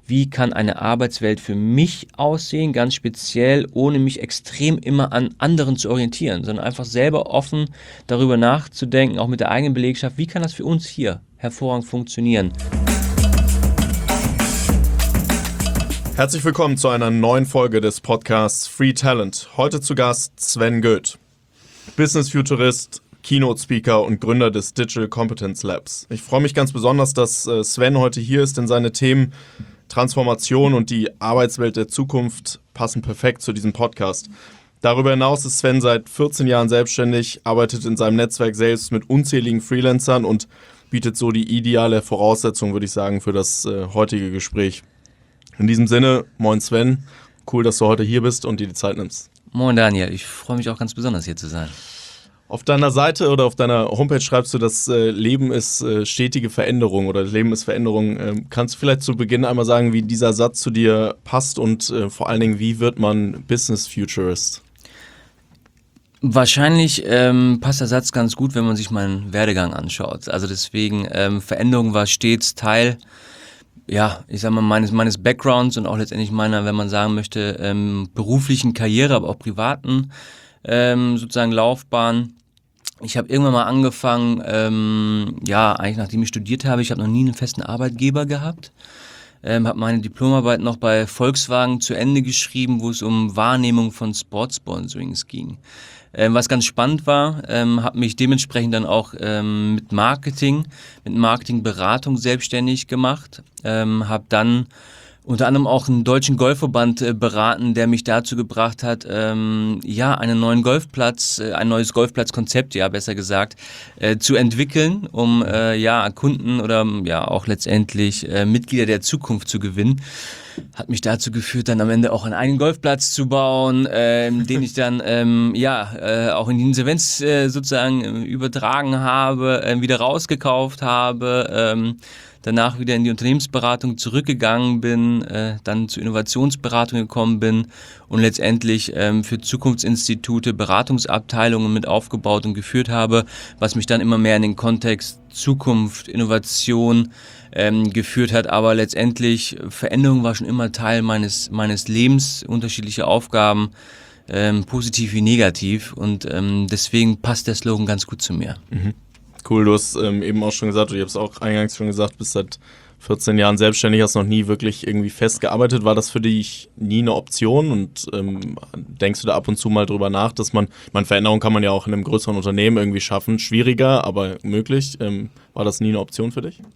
wie kann eine Arbeitswelt für mich aussehen, ganz speziell, ohne mich extrem immer an anderen zu orientieren, sondern einfach selber offen darüber nachzudenken, auch mit der eigenen Belegschaft, wie kann das für uns hier hervorragend funktionieren. Herzlich willkommen zu einer neuen Folge des Podcasts Free Talent. Heute zu Gast Sven Göth, Business Futurist, Keynote Speaker und Gründer des Digital Competence Labs. Ich freue mich ganz besonders, dass Sven heute hier ist, denn seine Themen Transformation und die Arbeitswelt der Zukunft passen perfekt zu diesem Podcast. Darüber hinaus ist Sven seit 14 Jahren selbstständig, arbeitet in seinem Netzwerk selbst mit unzähligen Freelancern und bietet so die ideale Voraussetzung, würde ich sagen, für das heutige Gespräch. In diesem Sinne, moin Sven, cool, dass du heute hier bist und dir die Zeit nimmst. Moin Daniel, ich freue mich auch ganz besonders hier zu sein. Auf deiner Seite oder auf deiner Homepage schreibst du, das Leben ist stetige Veränderung oder das Leben ist Veränderung. Kannst du vielleicht zu Beginn einmal sagen, wie dieser Satz zu dir passt und vor allen Dingen, wie wird man Business Futurist? Wahrscheinlich passt der Satz ganz gut, wenn man sich meinen Werdegang anschaut. Also deswegen, Veränderung war stets Teil, ja, ich sag mal, meines Backgrounds und auch letztendlich meiner, wenn man sagen möchte, beruflichen Karriere, aber auch privaten sozusagen Laufbahn. Ich habe irgendwann mal angefangen, eigentlich nachdem ich studiert habe, ich habe noch nie einen festen Arbeitgeber gehabt. Habe meine Diplomarbeit noch bei Volkswagen zu Ende geschrieben, wo es um Wahrnehmung von Sportsponsorings ging. Was ganz spannend war, habe mich dementsprechend dann auch mit Marketingberatung selbstständig gemacht, habe dann unter anderem auch einen deutschen Golfverband beraten, der mich dazu gebracht hat, ein neues Golfplatzkonzept, besser gesagt, zu entwickeln, um Kunden oder auch letztendlich Mitglieder der Zukunft zu gewinnen. Hat mich dazu geführt, dann am Ende auch einen eigenen Golfplatz zu bauen, den ich dann auch in die Insolvenz sozusagen übertragen habe, wieder rausgekauft habe, danach wieder in die Unternehmensberatung zurückgegangen bin, dann zur Innovationsberatung gekommen bin und letztendlich für Zukunftsinstitute Beratungsabteilungen mit aufgebaut und geführt habe, was mich dann immer mehr in den Kontext Zukunft, Innovation geführt hat. Aber letztendlich, Veränderung war schon immer Teil meines Lebens, unterschiedliche Aufgaben, positiv wie negativ, und deswegen passt der Slogan ganz gut zu mir. Mhm. Cool, du hast eben auch schon gesagt, ich habe es auch eingangs schon gesagt, bist seit 14 Jahren selbstständig, hast noch nie wirklich irgendwie festgearbeitet. War das für dich nie eine Option und denkst du da ab und zu mal drüber nach, dass Veränderung kann man ja auch in einem größeren Unternehmen irgendwie schaffen, schwieriger, aber möglich. War das nie eine Option für dich?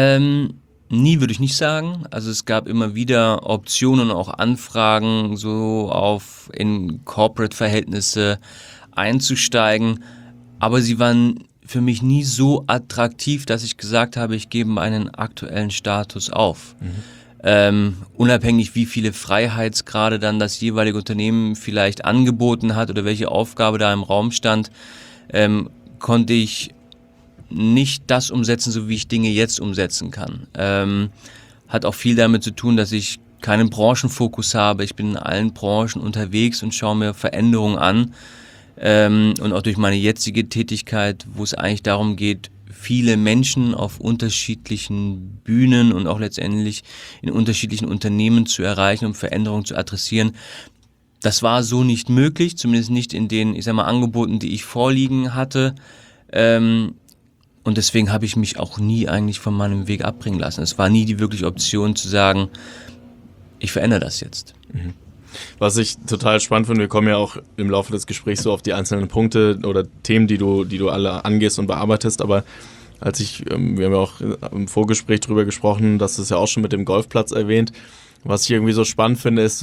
Nie würde ich nicht sagen. Also es gab immer wieder Optionen, auch Anfragen, so in Corporate-Verhältnisse einzusteigen, aber sie waren für mich nie so attraktiv, dass ich gesagt habe, ich gebe meinen aktuellen Status auf. Unabhängig, wie viele Freiheitsgrade dann das jeweilige Unternehmen vielleicht angeboten hat oder welche Aufgabe da im Raum stand, konnte ich nicht das umsetzen, so wie ich Dinge jetzt umsetzen kann. Hat auch viel damit zu tun, dass ich keinen Branchenfokus habe. Ich bin in allen Branchen unterwegs und schaue mir Veränderungen an. Und auch durch meine jetzige Tätigkeit, wo es eigentlich darum geht, viele Menschen auf unterschiedlichen Bühnen und auch letztendlich in unterschiedlichen Unternehmen zu erreichen, um Veränderungen zu adressieren. Das war so nicht möglich, zumindest nicht in den, Angeboten, die ich vorliegen hatte. Und deswegen habe ich mich auch nie eigentlich von meinem Weg abbringen lassen. Es war nie die wirkliche Option zu sagen, ich verändere das jetzt. Mhm. Was ich total spannend finde, wir kommen ja auch im Laufe des Gesprächs so auf die einzelnen Punkte oder Themen, die du alle angehst und bearbeitest, aber wir haben ja auch im Vorgespräch drüber gesprochen, das ist ja auch schon mit dem Golfplatz erwähnt. Was ich irgendwie so spannend finde, ist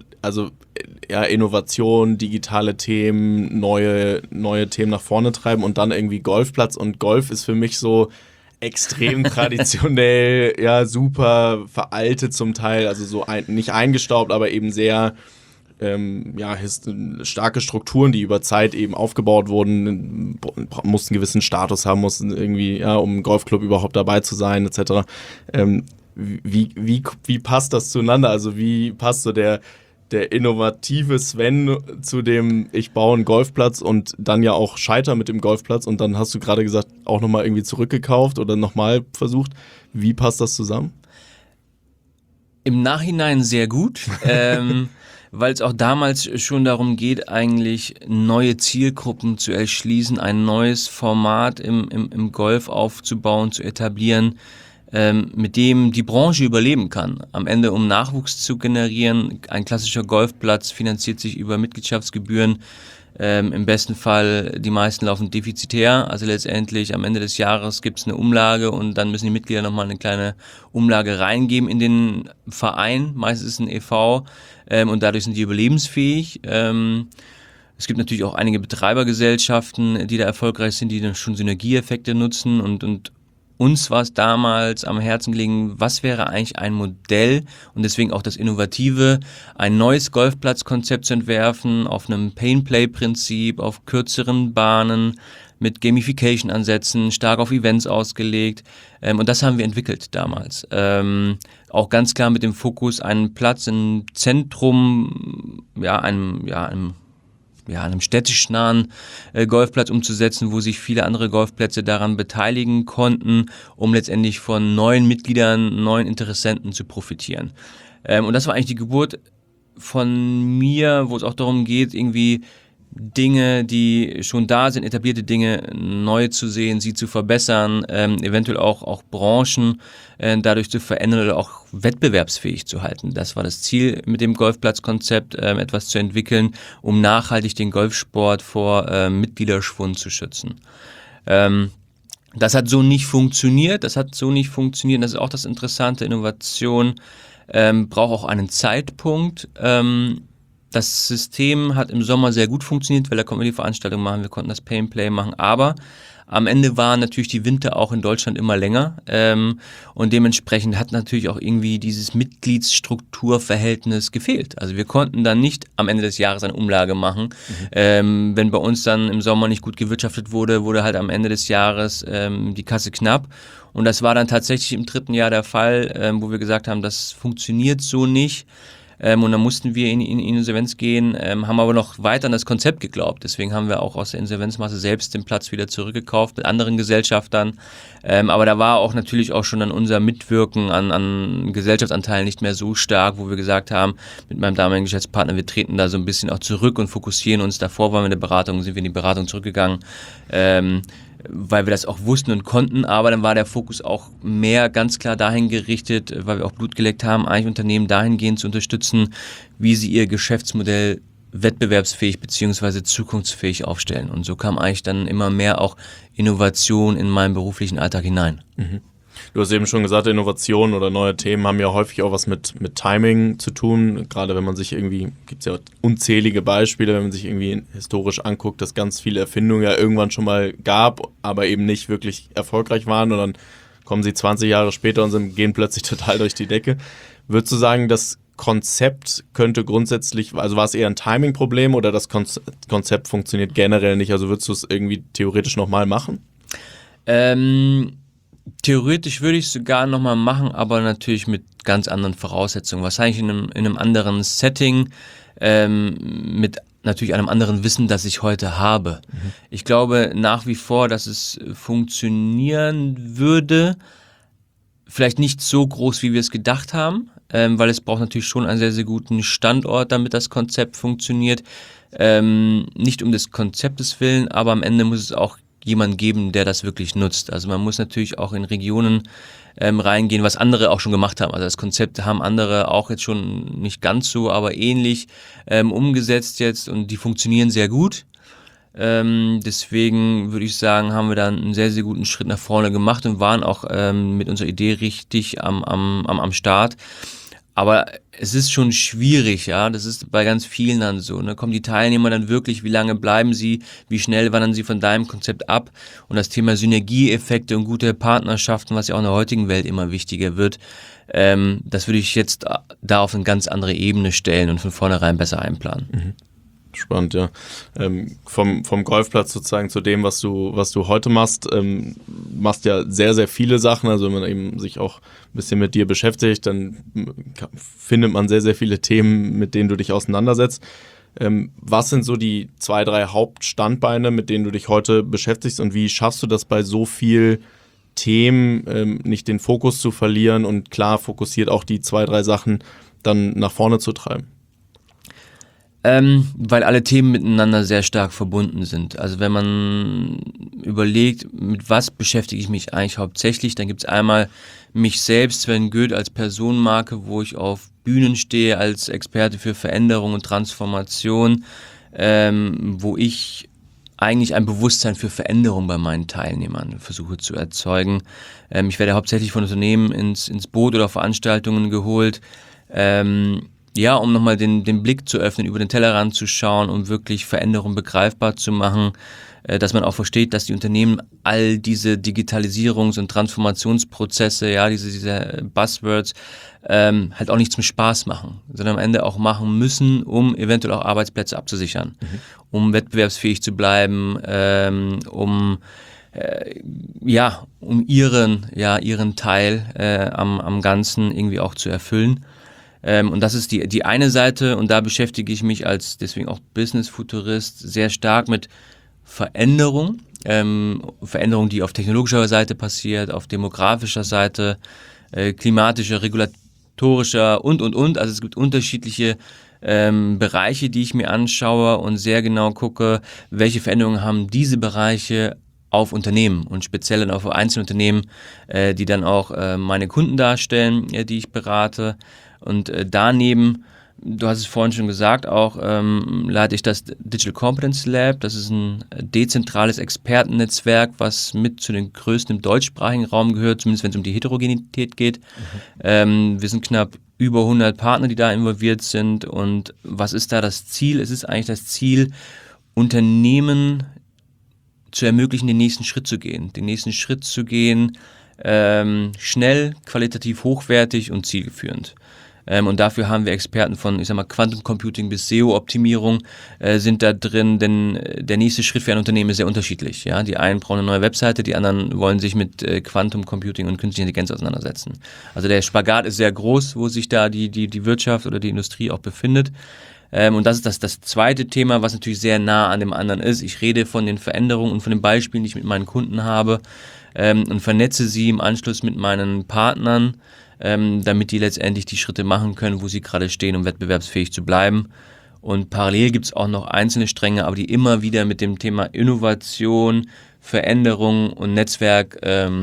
Innovation, digitale Themen, neue Themen nach vorne treiben und dann irgendwie Golfplatz, und Golf ist für mich so extrem traditionell, super veraltet zum Teil, also so nicht eingestaubt, aber eben sehr starke Strukturen, die über Zeit eben aufgebaut wurden, mussten einen gewissen Status haben, mussten irgendwie, um im Golfclub überhaupt dabei zu sein, etc. Wie passt das zueinander? Also wie passt so der innovative Sven zu dem, ich baue einen Golfplatz und dann ja auch scheiter mit dem Golfplatz, und dann hast du gerade gesagt, auch nochmal irgendwie zurückgekauft oder nochmal versucht. Wie passt das zusammen? Im Nachhinein sehr gut, weil es auch damals schon darum geht, eigentlich neue Zielgruppen zu erschließen, ein neues Format im Golf aufzubauen, zu etablieren, mit dem die Branche überleben kann. Am Ende, um Nachwuchs zu generieren, ein klassischer Golfplatz finanziert sich über Mitgliedschaftsgebühren. Im besten Fall, die meisten laufen defizitär, also letztendlich am Ende des Jahres gibt es eine Umlage und dann müssen die Mitglieder nochmal eine kleine Umlage reingeben in den Verein, meistens ist es ein e.V. Und dadurch sind die überlebensfähig. Es gibt natürlich auch einige Betreibergesellschaften, die da erfolgreich sind, die dann schon Synergieeffekte nutzen und uns war es damals am Herzen gelegen, was wäre eigentlich ein Modell und deswegen auch das Innovative, ein neues Golfplatzkonzept zu entwerfen, auf einem Pay-and-Play-Prinzip, auf kürzeren Bahnen, mit Gamification-Ansätzen, stark auf Events ausgelegt. Und das haben wir entwickelt damals. Auch ganz klar mit dem Fokus, einen Platz im Zentrum, einem städtisch-nahen Golfplatz umzusetzen, wo sich viele andere Golfplätze daran beteiligen konnten, um letztendlich von neuen Mitgliedern, neuen Interessenten zu profitieren. Und das war eigentlich die Geburt von mir, wo es auch darum geht, irgendwie Dinge, die schon da sind, etablierte Dinge neu zu sehen, sie zu verbessern, eventuell auch Branchen dadurch zu verändern oder auch wettbewerbsfähig zu halten. Das war das Ziel mit dem Golfplatzkonzept, etwas zu entwickeln, um nachhaltig den Golfsport vor Mitgliederschwund zu schützen. Das hat so nicht funktioniert, das ist auch das Interessante, Innovation braucht auch einen Zeitpunkt. Das System hat im Sommer sehr gut funktioniert, weil da konnten wir die Veranstaltung machen, wir konnten das Pay-and-Play machen, aber am Ende waren natürlich die Winter auch in Deutschland immer länger und dementsprechend hat natürlich auch irgendwie dieses Mitgliedsstrukturverhältnis gefehlt. Also wir konnten dann nicht am Ende des Jahres eine Umlage machen. Wenn bei uns dann im Sommer nicht gut gewirtschaftet wurde, wurde halt am Ende des Jahres die Kasse knapp. Und das war dann tatsächlich im 3. Jahr der Fall, wo wir gesagt haben, das funktioniert so nicht. Und dann mussten wir in Insolvenz gehen, haben aber noch weiter an das Konzept geglaubt. Deswegen haben wir auch aus der Insolvenzmasse selbst den Platz wieder zurückgekauft mit anderen Gesellschaftern. Aber da war auch natürlich auch schon dann unser Mitwirken an Gesellschaftsanteilen nicht mehr so stark, wo wir gesagt haben, mit meinem damaligen Geschäftspartner, wir treten da so ein bisschen auch zurück und fokussieren uns. Davor waren wir in der Beratung, sind wir in die Beratung zurückgegangen, weil wir das auch wussten und konnten, aber dann war der Fokus auch mehr ganz klar dahin gerichtet, weil wir auch Blut geleckt haben, eigentlich Unternehmen dahingehend zu unterstützen, wie sie ihr Geschäftsmodell wettbewerbsfähig bzw. zukunftsfähig aufstellen. Und so kam eigentlich dann immer mehr auch Innovation in meinen beruflichen Alltag hinein. Mhm. Du hast eben schon gesagt, Innovationen oder neue Themen haben ja häufig auch was mit Timing zu tun. Gerade wenn man sich irgendwie, gibt es ja unzählige Beispiele, wenn man sich irgendwie historisch anguckt, dass ganz viele Erfindungen ja irgendwann schon mal gab, aber eben nicht wirklich erfolgreich waren und dann kommen sie 20 Jahre später und gehen plötzlich total durch die Decke. Würdest du sagen, das Konzept könnte grundsätzlich, also war es eher ein Timing-Problem oder das Konzept funktioniert generell nicht? Also würdest du es irgendwie theoretisch nochmal machen? Theoretisch würde ich es sogar nochmal machen, aber natürlich mit ganz anderen Voraussetzungen. Wahrscheinlich in einem anderen Setting, mit natürlich einem anderen Wissen, das ich heute habe. Mhm. Ich glaube nach wie vor, dass es funktionieren würde, vielleicht nicht so groß, wie wir es gedacht haben, weil es braucht natürlich schon einen sehr, sehr guten Standort, damit das Konzept funktioniert. Nicht um des Konzeptes willen, aber am Ende muss es auch jemand geben, der das wirklich nutzt. Also man muss natürlich auch in Regionen reingehen, was andere auch schon gemacht haben. Also das Konzept haben andere auch jetzt schon nicht ganz so, aber ähnlich umgesetzt jetzt und die funktionieren sehr gut. Deswegen würde ich sagen, haben wir da einen sehr, sehr guten Schritt nach vorne gemacht und waren auch mit unserer Idee richtig am Start. Aber es ist schon schwierig, ja, das ist bei ganz vielen dann so, ne? Kommen die Teilnehmer dann wirklich, wie lange bleiben sie, wie schnell wandern sie von deinem Konzept ab? Und das Thema Synergieeffekte und gute Partnerschaften, was ja auch in der heutigen Welt immer wichtiger wird, das würde ich jetzt da auf eine ganz andere Ebene stellen und von vornherein besser einplanen. Mhm. Spannend, ja. Vom Golfplatz sozusagen zu dem, was du heute machst, machst ja sehr, sehr viele Sachen. Also wenn man eben sich auch ein bisschen mit dir beschäftigt, dann findet man sehr, sehr viele Themen, mit denen du dich auseinandersetzt. Was sind so die 2, 3 Hauptstandbeine, mit denen du dich heute beschäftigst und wie schaffst du das bei so viel Themen nicht den Fokus zu verlieren und klar fokussiert auch die 2, 3 Sachen dann nach vorne zu treiben? Weil alle Themen miteinander sehr stark verbunden sind. Also wenn man überlegt, mit was beschäftige ich mich eigentlich hauptsächlich, dann gibt es einmal mich selbst, Sven Göth als Personenmarke, wo ich auf Bühnen stehe als Experte für Veränderung und Transformation, wo ich eigentlich ein Bewusstsein für Veränderung bei meinen Teilnehmern versuche zu erzeugen. Ich werde hauptsächlich von Unternehmen ins Boot oder Veranstaltungen geholt, um nochmal den Blick zu öffnen, über den Tellerrand zu schauen, um wirklich Veränderung begreifbar zu machen, dass man auch versteht, dass die Unternehmen all diese Digitalisierungs- und Transformationsprozesse, diese Buzzwords, halt auch nicht zum Spaß machen, sondern am Ende auch machen müssen, um eventuell auch Arbeitsplätze abzusichern, um wettbewerbsfähig zu bleiben, um ihren Teil am Ganzen irgendwie auch zu erfüllen. Und das ist die eine Seite, und da beschäftige ich mich als deswegen auch Business-Futurist sehr stark mit Veränderung. Veränderung, die auf technologischer Seite passiert, auf demografischer Seite, klimatischer, regulatorischer und. Also es gibt unterschiedliche Bereiche, die ich mir anschaue und sehr genau gucke, welche Veränderungen haben diese Bereiche auf Unternehmen und speziell dann auf Einzelunternehmen, die dann auch meine Kunden darstellen, die ich berate. Und daneben, du hast es vorhin schon gesagt, auch leite ich das Digital Competence Lab. Das ist ein dezentrales Expertennetzwerk, was mit zu den größten im deutschsprachigen Raum gehört, zumindest wenn es um die Heterogenität geht. Wir sind knapp über 100 Partner, die da involviert sind. Und was ist da das Ziel? Es ist eigentlich das Ziel, Unternehmen zu ermöglichen, den nächsten Schritt zu gehen. Schnell, qualitativ hochwertig und zielführend. Und dafür haben wir Experten von, Quantum Computing bis SEO-Optimierung sind da drin, denn der nächste Schritt für ein Unternehmen ist sehr unterschiedlich. Ja? Die einen brauchen eine neue Webseite, die anderen wollen sich mit Quantum Computing und künstlicher Intelligenz auseinandersetzen. Also der Spagat ist sehr groß, wo sich da die Wirtschaft oder die Industrie auch befindet. Und das ist das zweite Thema, was natürlich sehr nah an dem anderen ist. Ich rede von den Veränderungen und von den Beispielen, die ich mit meinen Kunden habe, und vernetze sie im Anschluss mit meinen Partnern, damit die letztendlich die Schritte machen können, wo sie gerade stehen, um wettbewerbsfähig zu bleiben. Und parallel gibt es auch noch einzelne Stränge, aber die immer wieder mit dem Thema Innovation, Veränderung und Netzwerk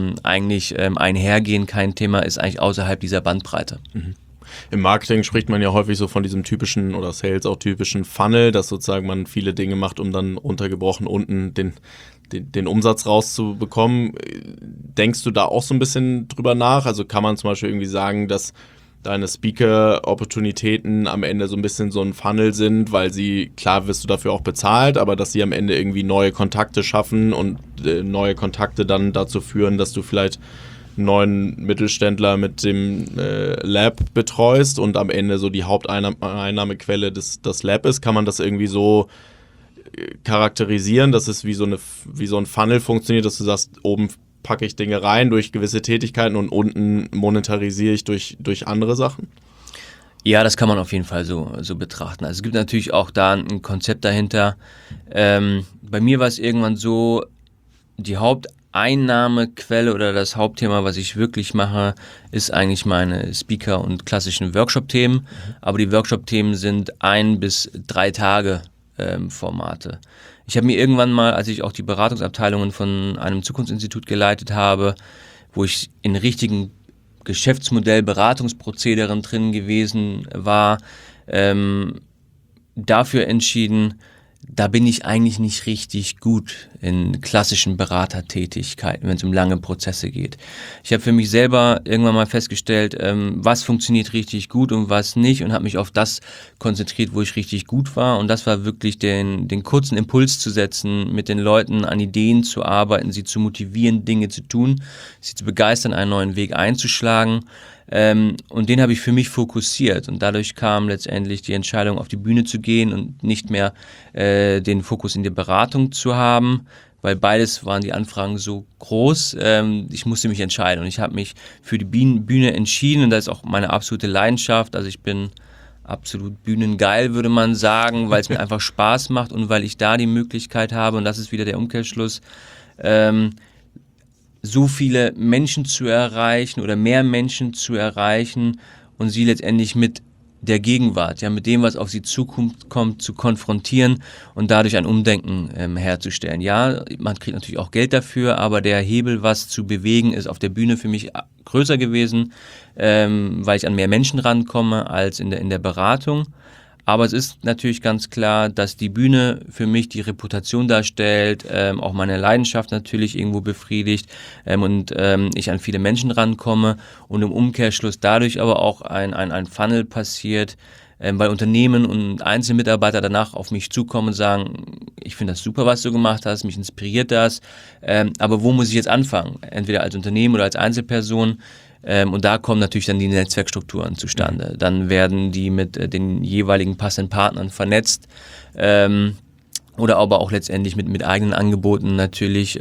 einhergehen. Kein Thema ist eigentlich außerhalb dieser Bandbreite. Mhm. Im Marketing spricht man ja häufig so von diesem typischen, oder Sales auch typischen Funnel, dass sozusagen man viele Dinge macht, um dann runtergebrochen unten den Umsatz rauszubekommen. Denkst du da auch so ein bisschen drüber nach? Also kann man zum Beispiel irgendwie sagen, dass deine Speaker-Opportunitäten am Ende so ein bisschen so ein Funnel sind, weil sie, klar wirst du dafür auch bezahlt, aber dass sie am Ende irgendwie neue Kontakte schaffen und neue Kontakte dann dazu führen, dass du vielleicht einen neuen Mittelständler mit dem Lab betreust und am Ende so die Haupteinnahmequelle das Lab ist? Kann man das irgendwie so charakterisieren, dass es wie so ein Funnel funktioniert, dass du sagst, oben packe ich Dinge rein durch gewisse Tätigkeiten und unten monetarisiere ich durch andere Sachen? Ja, das kann man auf jeden Fall so betrachten. Also es gibt natürlich auch da ein Konzept dahinter. Bei mir war es irgendwann so, die Haupteinnahmequelle oder das Hauptthema, was ich wirklich mache, ist eigentlich meine Speaker- und klassischen Workshop-Themen. Aber die Workshop-Themen sind 1 bis 3 Tage Formate. Ich habe mir irgendwann mal, als ich auch die Beratungsabteilungen von einem Zukunftsinstitut geleitet habe, wo ich in richtigen Geschäftsmodell-Beratungsprozederen drin gewesen war, dafür entschieden, da bin ich eigentlich nicht richtig gut in klassischen Beratertätigkeiten, wenn es um lange Prozesse geht. Ich habe für mich selber irgendwann mal festgestellt, was funktioniert richtig gut und was nicht, und habe mich auf das konzentriert, wo ich richtig gut war, und das war wirklich den kurzen Impuls zu setzen, mit den Leuten an Ideen zu arbeiten, sie zu motivieren, Dinge zu tun, sie zu begeistern, einen neuen Weg einzuschlagen. Und den habe ich für mich fokussiert, und dadurch kam letztendlich die Entscheidung, auf die Bühne zu gehen und nicht mehr den Fokus in der Beratung zu haben, weil beides waren die Anfragen so groß. Ich musste mich entscheiden, und ich habe mich für die Bühne entschieden, und das ist auch meine absolute Leidenschaft. Also ich bin absolut bühnengeil, würde man sagen, weil es mir einfach Spaß macht und weil ich da die Möglichkeit habe, und das ist wieder der Umkehrschluss, so viele Menschen zu erreichen oder mehr Menschen zu erreichen und sie letztendlich mit der Gegenwart, ja, mit dem, was auf sie zukommt, zu konfrontieren und dadurch ein Umdenken herzustellen. Ja, man kriegt natürlich auch Geld dafür, aber der Hebel, was zu bewegen, ist auf der Bühne für mich größer gewesen, weil ich an mehr Menschen rankomme als in der Beratung. Aber es ist natürlich ganz klar, dass die Bühne für mich die Reputation darstellt, auch meine Leidenschaft natürlich irgendwo befriedigt und ich an viele Menschen rankomme und im Umkehrschluss dadurch aber auch ein Funnel passiert, weil Unternehmen und Einzelmitarbeiter danach auf mich zukommen und sagen, ich finde das super, was du gemacht hast, mich inspiriert das, aber wo muss ich jetzt anfangen? Entweder als Unternehmen oder als Einzelperson. Und da kommen natürlich dann die Netzwerkstrukturen zustande. Dann werden die mit den jeweiligen passenden Partnern vernetzt oder aber auch letztendlich mit eigenen Angeboten natürlich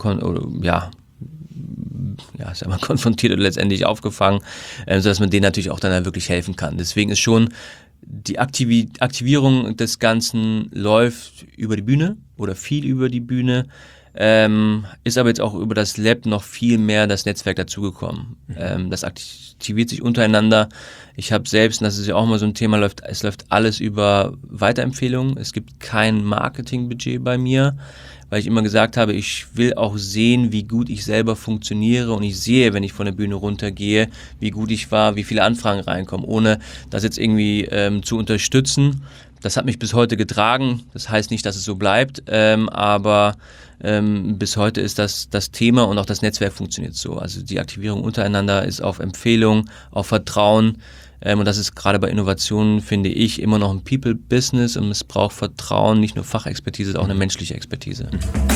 konfrontiert oder letztendlich aufgefangen, sodass man denen natürlich auch dann wirklich helfen kann. Deswegen ist schon die Aktivierung des Ganzen läuft über die Bühne oder viel über die Bühne. Ist aber jetzt auch über das Lab noch viel mehr das Netzwerk dazugekommen. Das aktiviert sich untereinander. Ich habe selbst, und das ist ja auch mal so ein Thema, es läuft alles über Weiterempfehlungen. Es gibt kein Marketingbudget bei mir, weil ich immer gesagt habe, ich will auch sehen, wie gut ich selber funktioniere und ich sehe, wenn ich von der Bühne runtergehe, wie gut ich war, wie viele Anfragen reinkommen, ohne das jetzt irgendwie zu unterstützen. Das hat mich bis heute getragen. Das heißt nicht, dass es so bleibt, aber bis heute ist das Thema und auch das Netzwerk funktioniert so. Also die Aktivierung untereinander ist auf Empfehlung, auf Vertrauen und das ist gerade bei Innovationen, finde ich, immer noch ein People-Business und es braucht Vertrauen, nicht nur Fachexpertise, sondern auch eine menschliche Expertise.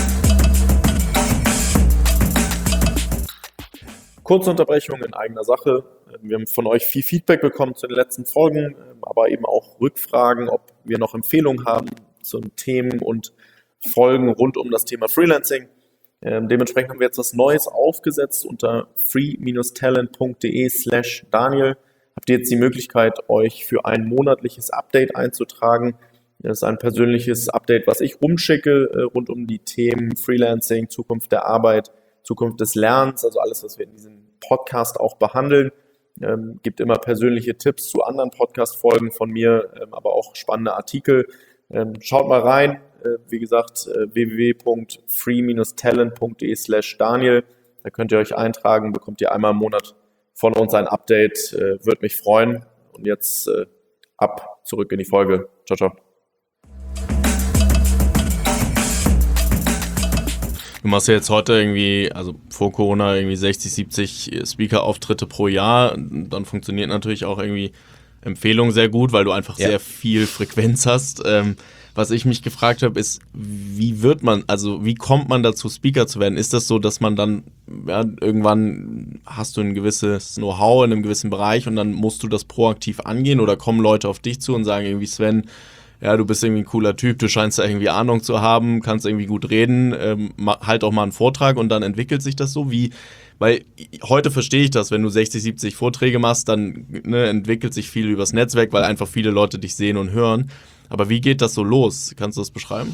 Kurze Unterbrechung in eigener Sache. Wir haben von euch viel Feedback bekommen zu den letzten Folgen, aber eben auch Rückfragen, ob wir noch Empfehlungen haben zu Themen und Folgen rund um das Thema Freelancing. Dementsprechend haben wir jetzt was Neues aufgesetzt unter free-talent.de/Daniel. Habt ihr jetzt die Möglichkeit, euch für ein monatliches Update einzutragen. Das ist ein persönliches Update, was ich rumschicke rund um die Themen Freelancing, Zukunft der Arbeit, Zukunft des Lernens, also alles, was wir in diesem Podcast auch behandeln. Gibt immer persönliche Tipps zu anderen Podcast-Folgen von mir, aber auch spannende Artikel. Schaut mal rein. Wie gesagt, www.free-talent.de/Daniel. Da könnt ihr euch eintragen, bekommt ihr einmal im Monat von uns ein Update. Würde mich freuen. Und jetzt zurück in die Folge. Ciao, ciao. Du machst ja jetzt heute irgendwie, also vor Corona, irgendwie 60, 70 Speaker-Auftritte pro Jahr. Dann funktioniert natürlich auch irgendwie Empfehlung sehr gut, weil du einfach sehr viel Frequenz hast. Was ich mich gefragt habe, ist, wie kommt man dazu, Speaker zu werden? Ist das so, dass man dann, irgendwann hast du ein gewisses Know-how in einem gewissen Bereich und dann musst du das proaktiv angehen oder kommen Leute auf dich zu und sagen irgendwie, Sven, ja, du bist irgendwie ein cooler Typ, du scheinst da irgendwie Ahnung zu haben, kannst irgendwie gut reden, halt auch mal einen Vortrag und dann entwickelt sich das so, weil heute verstehe ich das, wenn du 60, 70 Vorträge machst, dann entwickelt sich viel übers Netzwerk, weil einfach viele Leute dich sehen und hören. Aber wie geht das so los? Kannst du das beschreiben?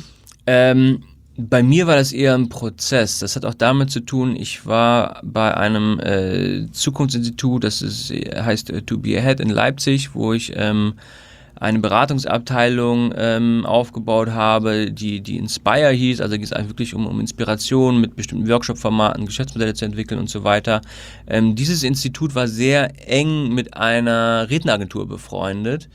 Bei mir war das eher ein Prozess. Das hat auch damit zu tun, ich war bei einem Zukunftsinstitut, heißt To Be Ahead in Leipzig, wo ich eine Beratungsabteilung aufgebaut habe, die Inspire hieß. Also geht es eigentlich wirklich um Inspiration mit bestimmten Workshop-Formaten, Geschäftsmodelle zu entwickeln und so weiter. Dieses Institut war sehr eng mit einer Redneragentur befreundet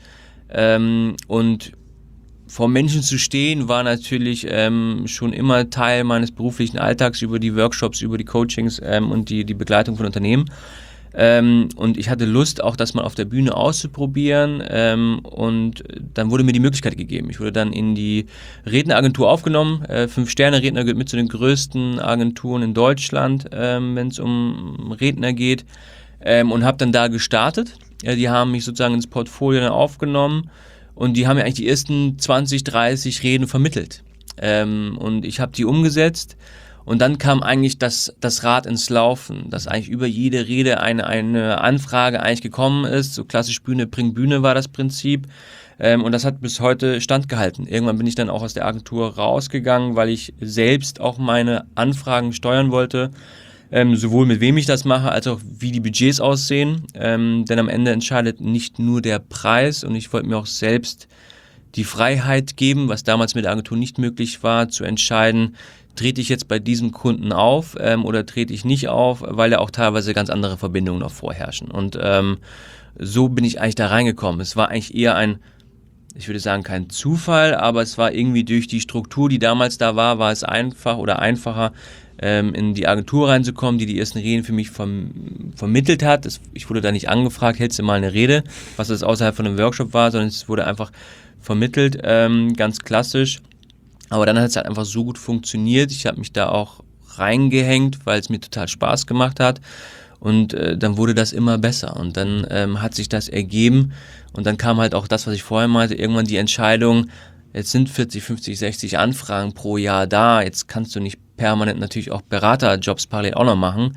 und vor Menschen zu stehen war natürlich schon immer Teil meines beruflichen Alltags über die Workshops, über die Coachings und die Begleitung von Unternehmen. Und ich hatte Lust, auch das mal auf der Bühne auszuprobieren und dann wurde mir die Möglichkeit gegeben. Ich wurde dann in die Redneragentur aufgenommen. 5-Sterne-Redner gehört mit zu den größten Agenturen in Deutschland, wenn es um Redner geht, und habe dann da gestartet. Die haben mich sozusagen ins Portfolio dann aufgenommen und die haben mir eigentlich die ersten 20, 30 Reden vermittelt. Und ich habe die umgesetzt. Und dann kam eigentlich das Rad ins Laufen, dass eigentlich über jede Rede eine Anfrage eigentlich gekommen ist. So klassisch Bühne bringt Bühne war das Prinzip. Und das hat bis heute standgehalten. Irgendwann bin ich dann auch aus der Agentur rausgegangen, weil ich selbst auch meine Anfragen steuern wollte. Sowohl mit wem ich das mache, als auch wie die Budgets aussehen. Denn am Ende entscheidet nicht nur der Preis und ich wollte mir auch selbst die Freiheit geben, was damals mit der Agentur nicht möglich war, zu entscheiden, trete ich jetzt bei diesem Kunden auf oder trete ich nicht auf, weil ja auch teilweise ganz andere Verbindungen noch vorherrschen. Und so bin ich eigentlich da reingekommen. Es war eigentlich eher ich würde sagen, kein Zufall, aber es war irgendwie durch die Struktur, die damals da war es einfacher, in die Agentur reinzukommen, die ersten Reden für mich vermittelt hat. Ich wurde da nicht angefragt, hältst du mal eine Rede, was das außerhalb von einem Workshop war, sondern es wurde einfach vermittelt, ganz klassisch. Aber dann hat es halt einfach so gut funktioniert. Ich habe mich da auch reingehängt, weil es mir total Spaß gemacht hat. Und dann wurde das immer besser. Und dann hat sich das ergeben. Und dann kam halt auch das, was ich vorher meinte, irgendwann die Entscheidung, jetzt sind 40, 50, 60 Anfragen pro Jahr da. Jetzt kannst du nicht permanent natürlich auch Beraterjobs parallel auch noch machen.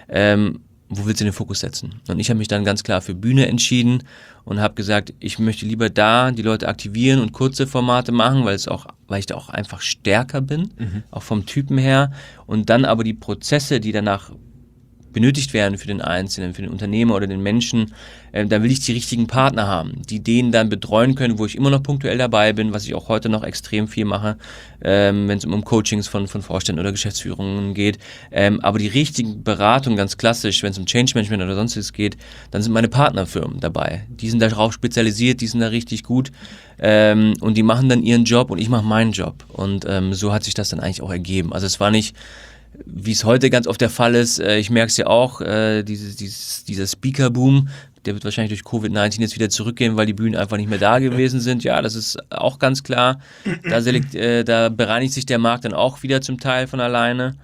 Wo willst du den Fokus setzen? Und ich habe mich dann ganz klar für Bühne entschieden und habe gesagt, ich möchte lieber da die Leute aktivieren und kurze Formate machen, weil ich da auch einfach stärker bin, auch vom Typen her. Und dann aber die Prozesse, die danach benötigt werden für den Einzelnen, für den Unternehmer oder den Menschen, da will ich die richtigen Partner haben, die den dann betreuen können, wo ich immer noch punktuell dabei bin, was ich auch heute noch extrem viel mache, wenn es um Coachings von Vorständen oder Geschäftsführungen geht. Aber die richtigen Beratungen, ganz klassisch, wenn es um Change Management oder sonstiges geht, dann sind meine Partnerfirmen dabei. Die sind darauf spezialisiert, die sind da richtig gut und die machen dann ihren Job und ich mache meinen Job. Und so hat sich das dann eigentlich auch ergeben. Also es war nicht, wie es heute ganz oft der Fall ist, ich merke es ja auch, dieser Speaker-Boom, der wird wahrscheinlich durch Covid-19 jetzt wieder zurückgehen, weil die Bühnen einfach nicht mehr da gewesen sind. Ja, das ist auch ganz klar. Da bereinigt sich der Markt dann auch wieder zum Teil von alleine.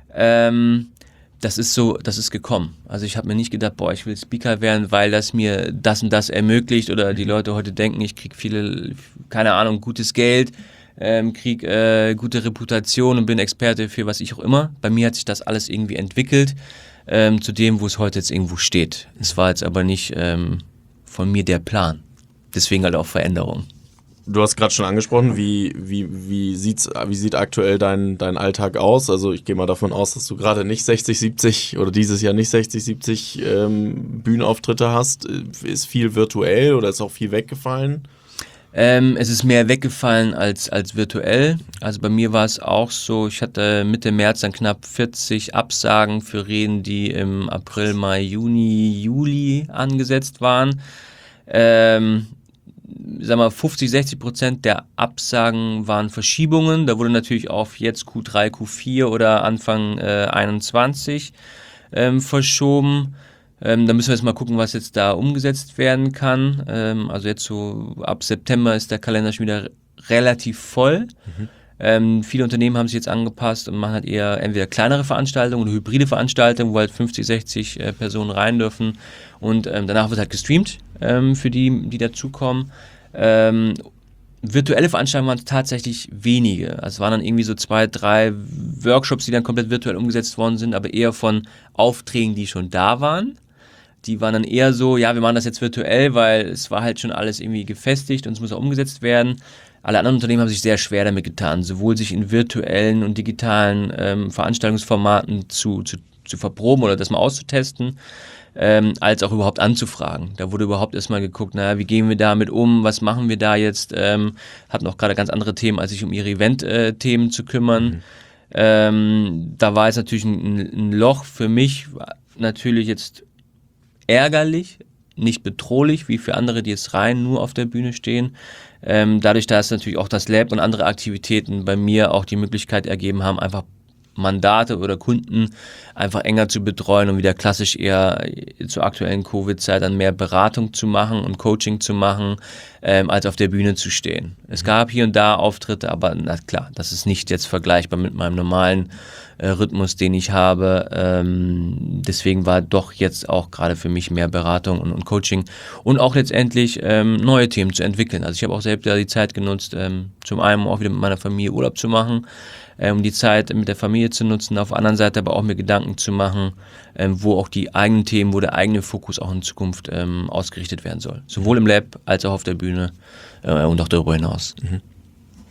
Das ist gekommen. Also ich habe mir nicht gedacht, ich will Speaker werden, weil das mir das und das ermöglicht oder die Leute heute denken, ich kriege gutes Geld. Krieg gute Reputation und bin Experte für was ich auch immer. Bei mir hat sich das alles irgendwie entwickelt zu dem, wo es heute jetzt irgendwo steht. Es war jetzt aber nicht von mir der Plan. Deswegen halt auch Veränderung. Du hast gerade schon angesprochen, wie sieht aktuell dein Alltag aus? Also ich gehe mal davon aus, dass du gerade nicht 60, 70 oder dieses Jahr nicht 60, 70 Bühnenauftritte hast. Ist viel virtuell oder ist auch viel weggefallen? Es ist mehr weggefallen als virtuell. Also bei mir war es auch so, ich hatte Mitte März dann knapp 40 Absagen für Reden, die im April, Mai, Juni, Juli angesetzt waren. 50-60% der Absagen waren Verschiebungen. Da wurde natürlich auf jetzt Q3, Q4 oder Anfang 21 verschoben. Da müssen wir jetzt mal gucken, was jetzt da umgesetzt werden kann. Also jetzt so ab September ist der Kalender schon wieder relativ voll. Viele Unternehmen haben sich jetzt angepasst und machen halt eher entweder kleinere Veranstaltungen oder hybride Veranstaltungen, wo halt 50, 60 Personen rein dürfen. Und danach wird halt gestreamt für die dazukommen. Virtuelle Veranstaltungen waren tatsächlich wenige. Also es waren dann irgendwie so 2, 3 Workshops, die dann komplett virtuell umgesetzt worden sind, aber eher von Aufträgen, die schon da waren. Die waren dann eher so, ja, wir machen das jetzt virtuell, weil es war halt schon alles irgendwie gefestigt und es muss auch umgesetzt werden. Alle anderen Unternehmen haben sich sehr schwer damit getan, sowohl sich in virtuellen und digitalen Veranstaltungsformaten zu verproben oder das mal auszutesten, als auch überhaupt anzufragen. Da wurde überhaupt erstmal geguckt, wie gehen wir damit um, was machen wir da jetzt, hatten auch gerade ganz andere Themen, als sich um ihre Event-Themen zu kümmern. Da war jetzt natürlich ein Loch für mich, natürlich jetzt ärgerlich, nicht bedrohlich, wie für andere, die jetzt rein nur auf der Bühne stehen. Dadurch, dass natürlich auch das Lab und andere Aktivitäten bei mir auch die Möglichkeit ergeben haben, einfach Mandate oder Kunden einfach enger zu betreuen und wieder klassisch eher zur aktuellen Covid-Zeit dann mehr Beratung zu machen und Coaching zu machen, als auf der Bühne zu stehen. Es gab hier und da Auftritte, aber na klar, das ist nicht jetzt vergleichbar mit meinem normalen Rhythmus, den ich habe. Deswegen war doch jetzt auch gerade für mich mehr Beratung und Coaching und auch letztendlich neue Themen zu entwickeln. Also ich habe auch selbst die Zeit genutzt, zum einen auch wieder mit meiner Familie Urlaub zu machen, um die Zeit mit der Familie zu nutzen, auf der anderen Seite aber auch mir Gedanken zu machen, wo auch die eigenen Themen, wo der eigene Fokus auch in Zukunft ausgerichtet werden soll. Sowohl im Lab als auch auf der Bühne und auch darüber hinaus.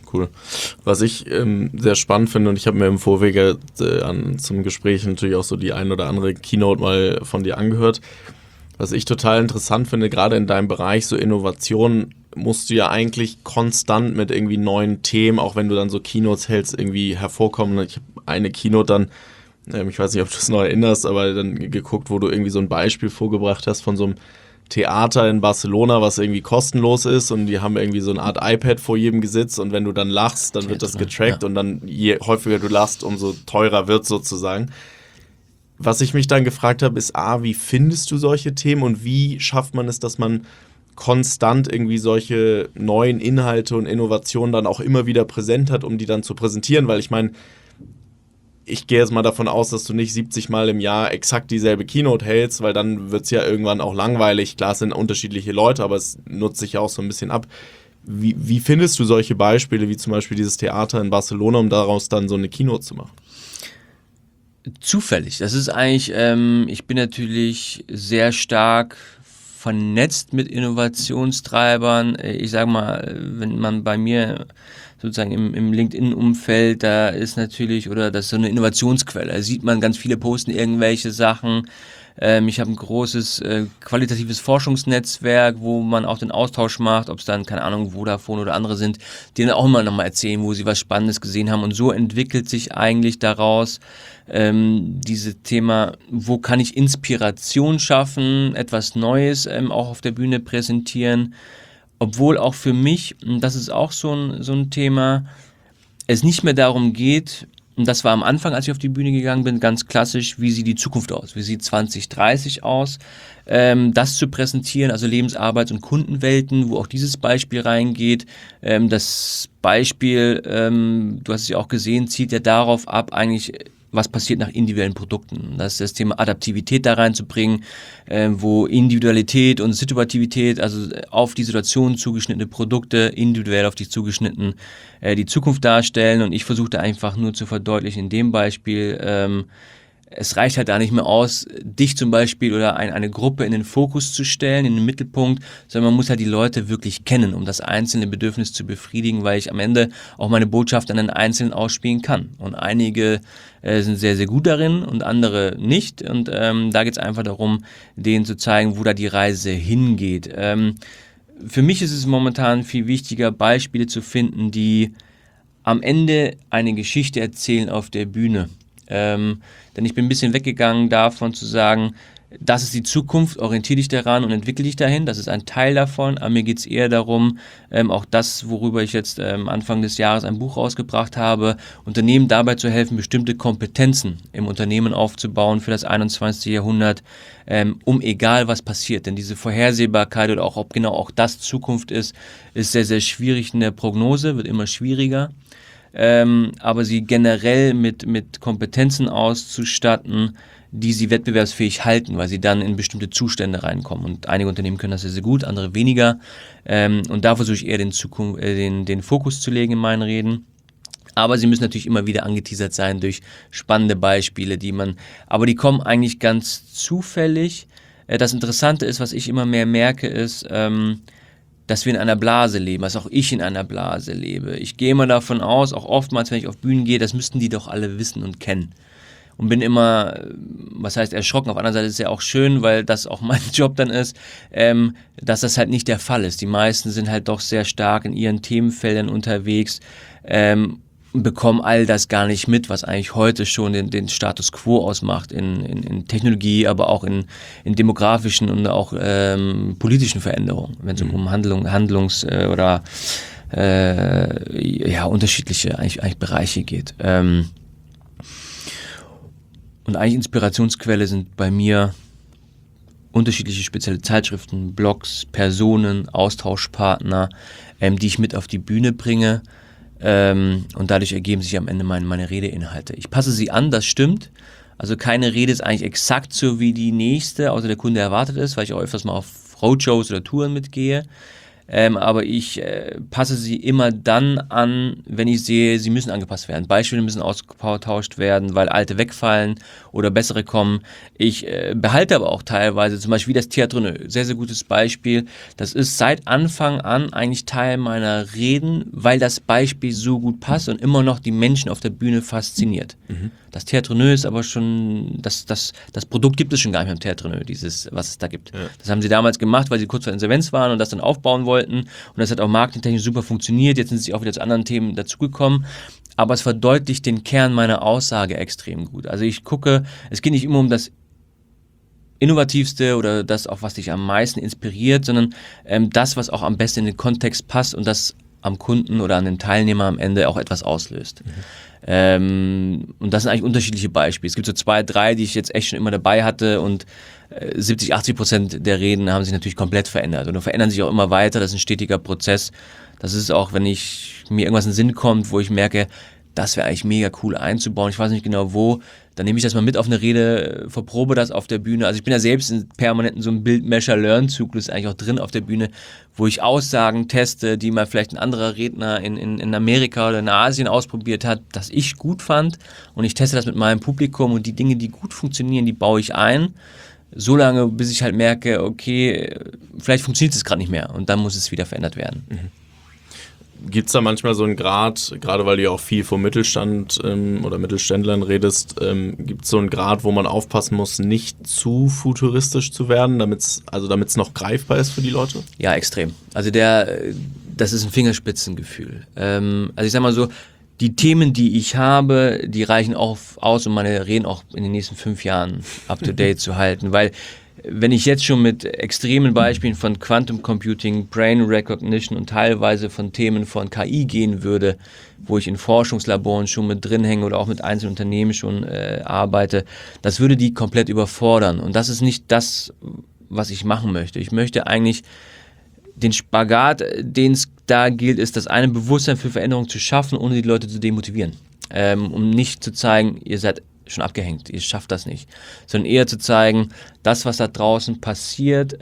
Cool. Was ich sehr spannend finde, und ich habe mir im Vorwege zum Gespräch natürlich auch so die ein oder andere Keynote mal von dir angehört. Was ich total interessant finde, gerade in deinem Bereich, so Innovation, musst du ja eigentlich konstant mit irgendwie neuen Themen, auch wenn du dann so Keynotes hältst, irgendwie hervorkommen. Ich habe eine Keynote dann, ich weiß nicht, ob du es noch erinnerst, aber dann geguckt, wo du irgendwie so ein Beispiel vorgebracht hast von so einem Theater in Barcelona, was irgendwie kostenlos ist, und die haben irgendwie so eine Art iPad vor jedem Gesitz, und wenn du dann lachst, dann wird das getrackt, und dann je häufiger du lachst, umso teurer wird sozusagen. Was ich mich dann gefragt habe, ist wie findest du solche Themen und wie schafft man es, dass man konstant irgendwie solche neuen Inhalte und Innovationen dann auch immer wieder präsent hat, um die dann zu präsentieren, weil ich meine, ich gehe jetzt mal davon aus, dass du nicht 70 Mal im Jahr exakt dieselbe Keynote hältst, weil dann wird es ja irgendwann auch langweilig. Klar, es sind unterschiedliche Leute, aber es nutzt sich ja auch so ein bisschen ab. Wie findest du solche Beispiele, wie zum Beispiel dieses Theater in Barcelona, um daraus dann so eine Keynote zu machen? Zufällig. Das ist eigentlich, ich bin natürlich sehr stark vernetzt mit Innovationstreibern. Ich sage mal, wenn man bei mir sozusagen im LinkedIn-Umfeld, da ist natürlich, oder das ist so eine Innovationsquelle, da sieht man ganz viele posten irgendwelche Sachen. Ich habe ein großes qualitatives Forschungsnetzwerk, wo man auch den Austausch macht, ob es dann, keine Ahnung, Vodafone oder andere sind, die dann auch immer nochmal erzählen, wo sie was Spannendes gesehen haben. Und so entwickelt sich eigentlich daraus dieses Thema, wo kann ich Inspiration schaffen, etwas Neues auch auf der Bühne präsentieren. Obwohl auch für mich, und das ist auch so ein Thema, es nicht mehr darum geht, und das war am Anfang, als ich auf die Bühne gegangen bin, ganz klassisch, wie sieht die Zukunft aus, wie sieht 2030 aus, das zu präsentieren, also Lebensarbeits- und Kundenwelten, wo auch dieses Beispiel reingeht. Das Beispiel, du hast es ja auch gesehen, zielt ja darauf ab, eigentlich, was passiert nach individuellen Produkten. Das ist das Thema Adaptivität da reinzubringen, wo Individualität und Situativität, also auf die Situation zugeschnittene Produkte, individuell auf dich zugeschnitten, die Zukunft darstellen. Und ich versuchte einfach nur zu verdeutlichen in dem Beispiel, es reicht halt da nicht mehr aus, dich zum Beispiel oder eine Gruppe in den Fokus zu stellen, in den Mittelpunkt, sondern man muss halt die Leute wirklich kennen, um das einzelne Bedürfnis zu befriedigen, weil ich am Ende auch meine Botschaft an den Einzelnen ausspielen kann. Und einige sind sehr, sehr gut darin und andere nicht. Und da geht es einfach darum, denen zu zeigen, wo da die Reise hingeht. Für mich ist es momentan viel wichtiger, Beispiele zu finden, die am Ende eine Geschichte erzählen auf der Bühne. Denn ich bin ein bisschen weggegangen davon zu sagen, das ist die Zukunft, orientiere dich daran und entwickle dich dahin. Das ist ein Teil davon, aber mir geht es eher darum, auch das, worüber ich jetzt Anfang des Jahres ein Buch rausgebracht habe, Unternehmen dabei zu helfen, bestimmte Kompetenzen im Unternehmen aufzubauen für das 21. Jahrhundert, um egal was passiert. Denn diese Vorhersehbarkeit oder auch ob genau auch das Zukunft ist sehr, sehr schwierig in der Prognose, wird immer schwieriger. Aber sie generell mit Kompetenzen auszustatten, die sie wettbewerbsfähig halten, weil sie dann in bestimmte Zustände reinkommen. Und einige Unternehmen können das sehr, sehr gut, andere weniger. Und da versuche ich eher den Fokus zu legen in meinen Reden. Aber sie müssen natürlich immer wieder angeteasert sein durch spannende Beispiele, aber die kommen eigentlich ganz zufällig. Das Interessante ist, was ich immer mehr merke, ist, dass wir in einer Blase leben, also auch ich in einer Blase lebe. Ich gehe immer davon aus, auch oftmals, wenn ich auf Bühnen gehe, das müssten die doch alle wissen und kennen. Und bin immer, was heißt erschrocken, auf der anderen Seite ist es ja auch schön, weil das auch mein Job dann ist, dass das halt nicht der Fall ist. Die meisten sind halt doch sehr stark in ihren Themenfeldern unterwegs, bekommen all das gar nicht mit, was eigentlich heute schon den Status quo ausmacht in Technologie, aber auch in demografischen und auch politischen Veränderungen, wenn es um Handlungs- oder unterschiedliche eigentlich Bereiche geht. Und eigentlich Inspirationsquelle sind bei mir unterschiedliche spezielle Zeitschriften, Blogs, Personen, Austauschpartner, die ich mit auf die Bühne bringe. Und dadurch ergeben sich am Ende meine Redeinhalte. Ich passe sie an, das stimmt. Also keine Rede ist eigentlich exakt so wie die nächste, außer der Kunde erwartet ist, weil ich auch öfters mal auf Roadshows oder Touren mitgehe. aber ich passe sie immer dann an, wenn ich sehe, sie müssen angepasst werden. Beispiele müssen ausgetauscht werden, weil alte wegfallen oder bessere kommen. Ich behalte aber auch teilweise, zum Beispiel das Théâtre Neuf, sehr, sehr gutes Beispiel. Das ist seit Anfang an eigentlich Teil meiner Reden, weil das Beispiel so gut passt und immer noch die Menschen auf der Bühne fasziniert. Das Théâtre Neuf ist aber schon, das Produkt gibt es schon gar nicht mehr im Théâtre Neuf, was es da gibt. Ja. Das haben sie damals gemacht, weil sie kurz vor Insolvenz waren und das dann aufbauen wollten. Und das hat auch marketingtechnisch super funktioniert. Jetzt sind sie auch wieder zu anderen Themen dazugekommen. Aber es verdeutlicht den Kern meiner Aussage extrem gut. Also ich gucke, es geht nicht immer um das Innovativste oder das, auch was dich am meisten inspiriert, sondern das, was auch am besten in den Kontext passt und das am Kunden oder an den Teilnehmer am Ende auch etwas auslöst. Und das sind eigentlich unterschiedliche Beispiele. Es gibt so 2, 3, die ich jetzt echt schon immer dabei hatte und 70-80% der Reden haben sich natürlich komplett verändert und verändern sich auch immer weiter. Das ist ein stetiger Prozess. Das ist auch, wenn mir irgendwas in den Sinn kommt, wo ich merke, das wäre eigentlich mega cool einzubauen. Ich weiß nicht genau wo. Dann nehme ich das mal mit auf eine Rede, verprobe das auf der Bühne. Also ich bin ja selbst in permanenten so einem Build-Measure-Learn-Zyklus eigentlich auch drin auf der Bühne, wo ich Aussagen teste, die mal vielleicht ein anderer Redner in Amerika oder in Asien ausprobiert hat, das ich gut fand. Und ich teste das mit meinem Publikum und die Dinge, die gut funktionieren, die baue ich ein. So lange, bis ich halt merke, okay, vielleicht funktioniert es gerade nicht mehr und dann muss es wieder verändert werden. Gibt es da manchmal so einen Grad, gerade weil du ja auch viel vom Mittelstand oder Mittelständlern redest, gibt es so einen Grad, wo man aufpassen muss, nicht zu futuristisch zu werden, damit es noch greifbar ist für die Leute? Ja, extrem. Also das ist ein Fingerspitzengefühl. Also ich sag mal so, die Themen, die ich habe, die reichen auch aus, um meine Reden auch in den nächsten 5 Jahren up-to-date zu halten, weil wenn ich jetzt schon mit extremen Beispielen von Quantum Computing, Brain Recognition und teilweise von Themen von KI gehen würde, wo ich in Forschungslaboren schon mit drin hänge oder auch mit einzelnen Unternehmen schon arbeite, das würde die komplett überfordern. Und das ist nicht das, was ich machen möchte. Ich möchte eigentlich den Spagat, den es da gilt, ist das eine Bewusstsein für Veränderung zu schaffen, ohne die Leute zu demotivieren. Um nicht zu zeigen, ihr seid schon abgehängt, ihr schafft das nicht. Sondern eher zu zeigen, das, was da draußen passiert,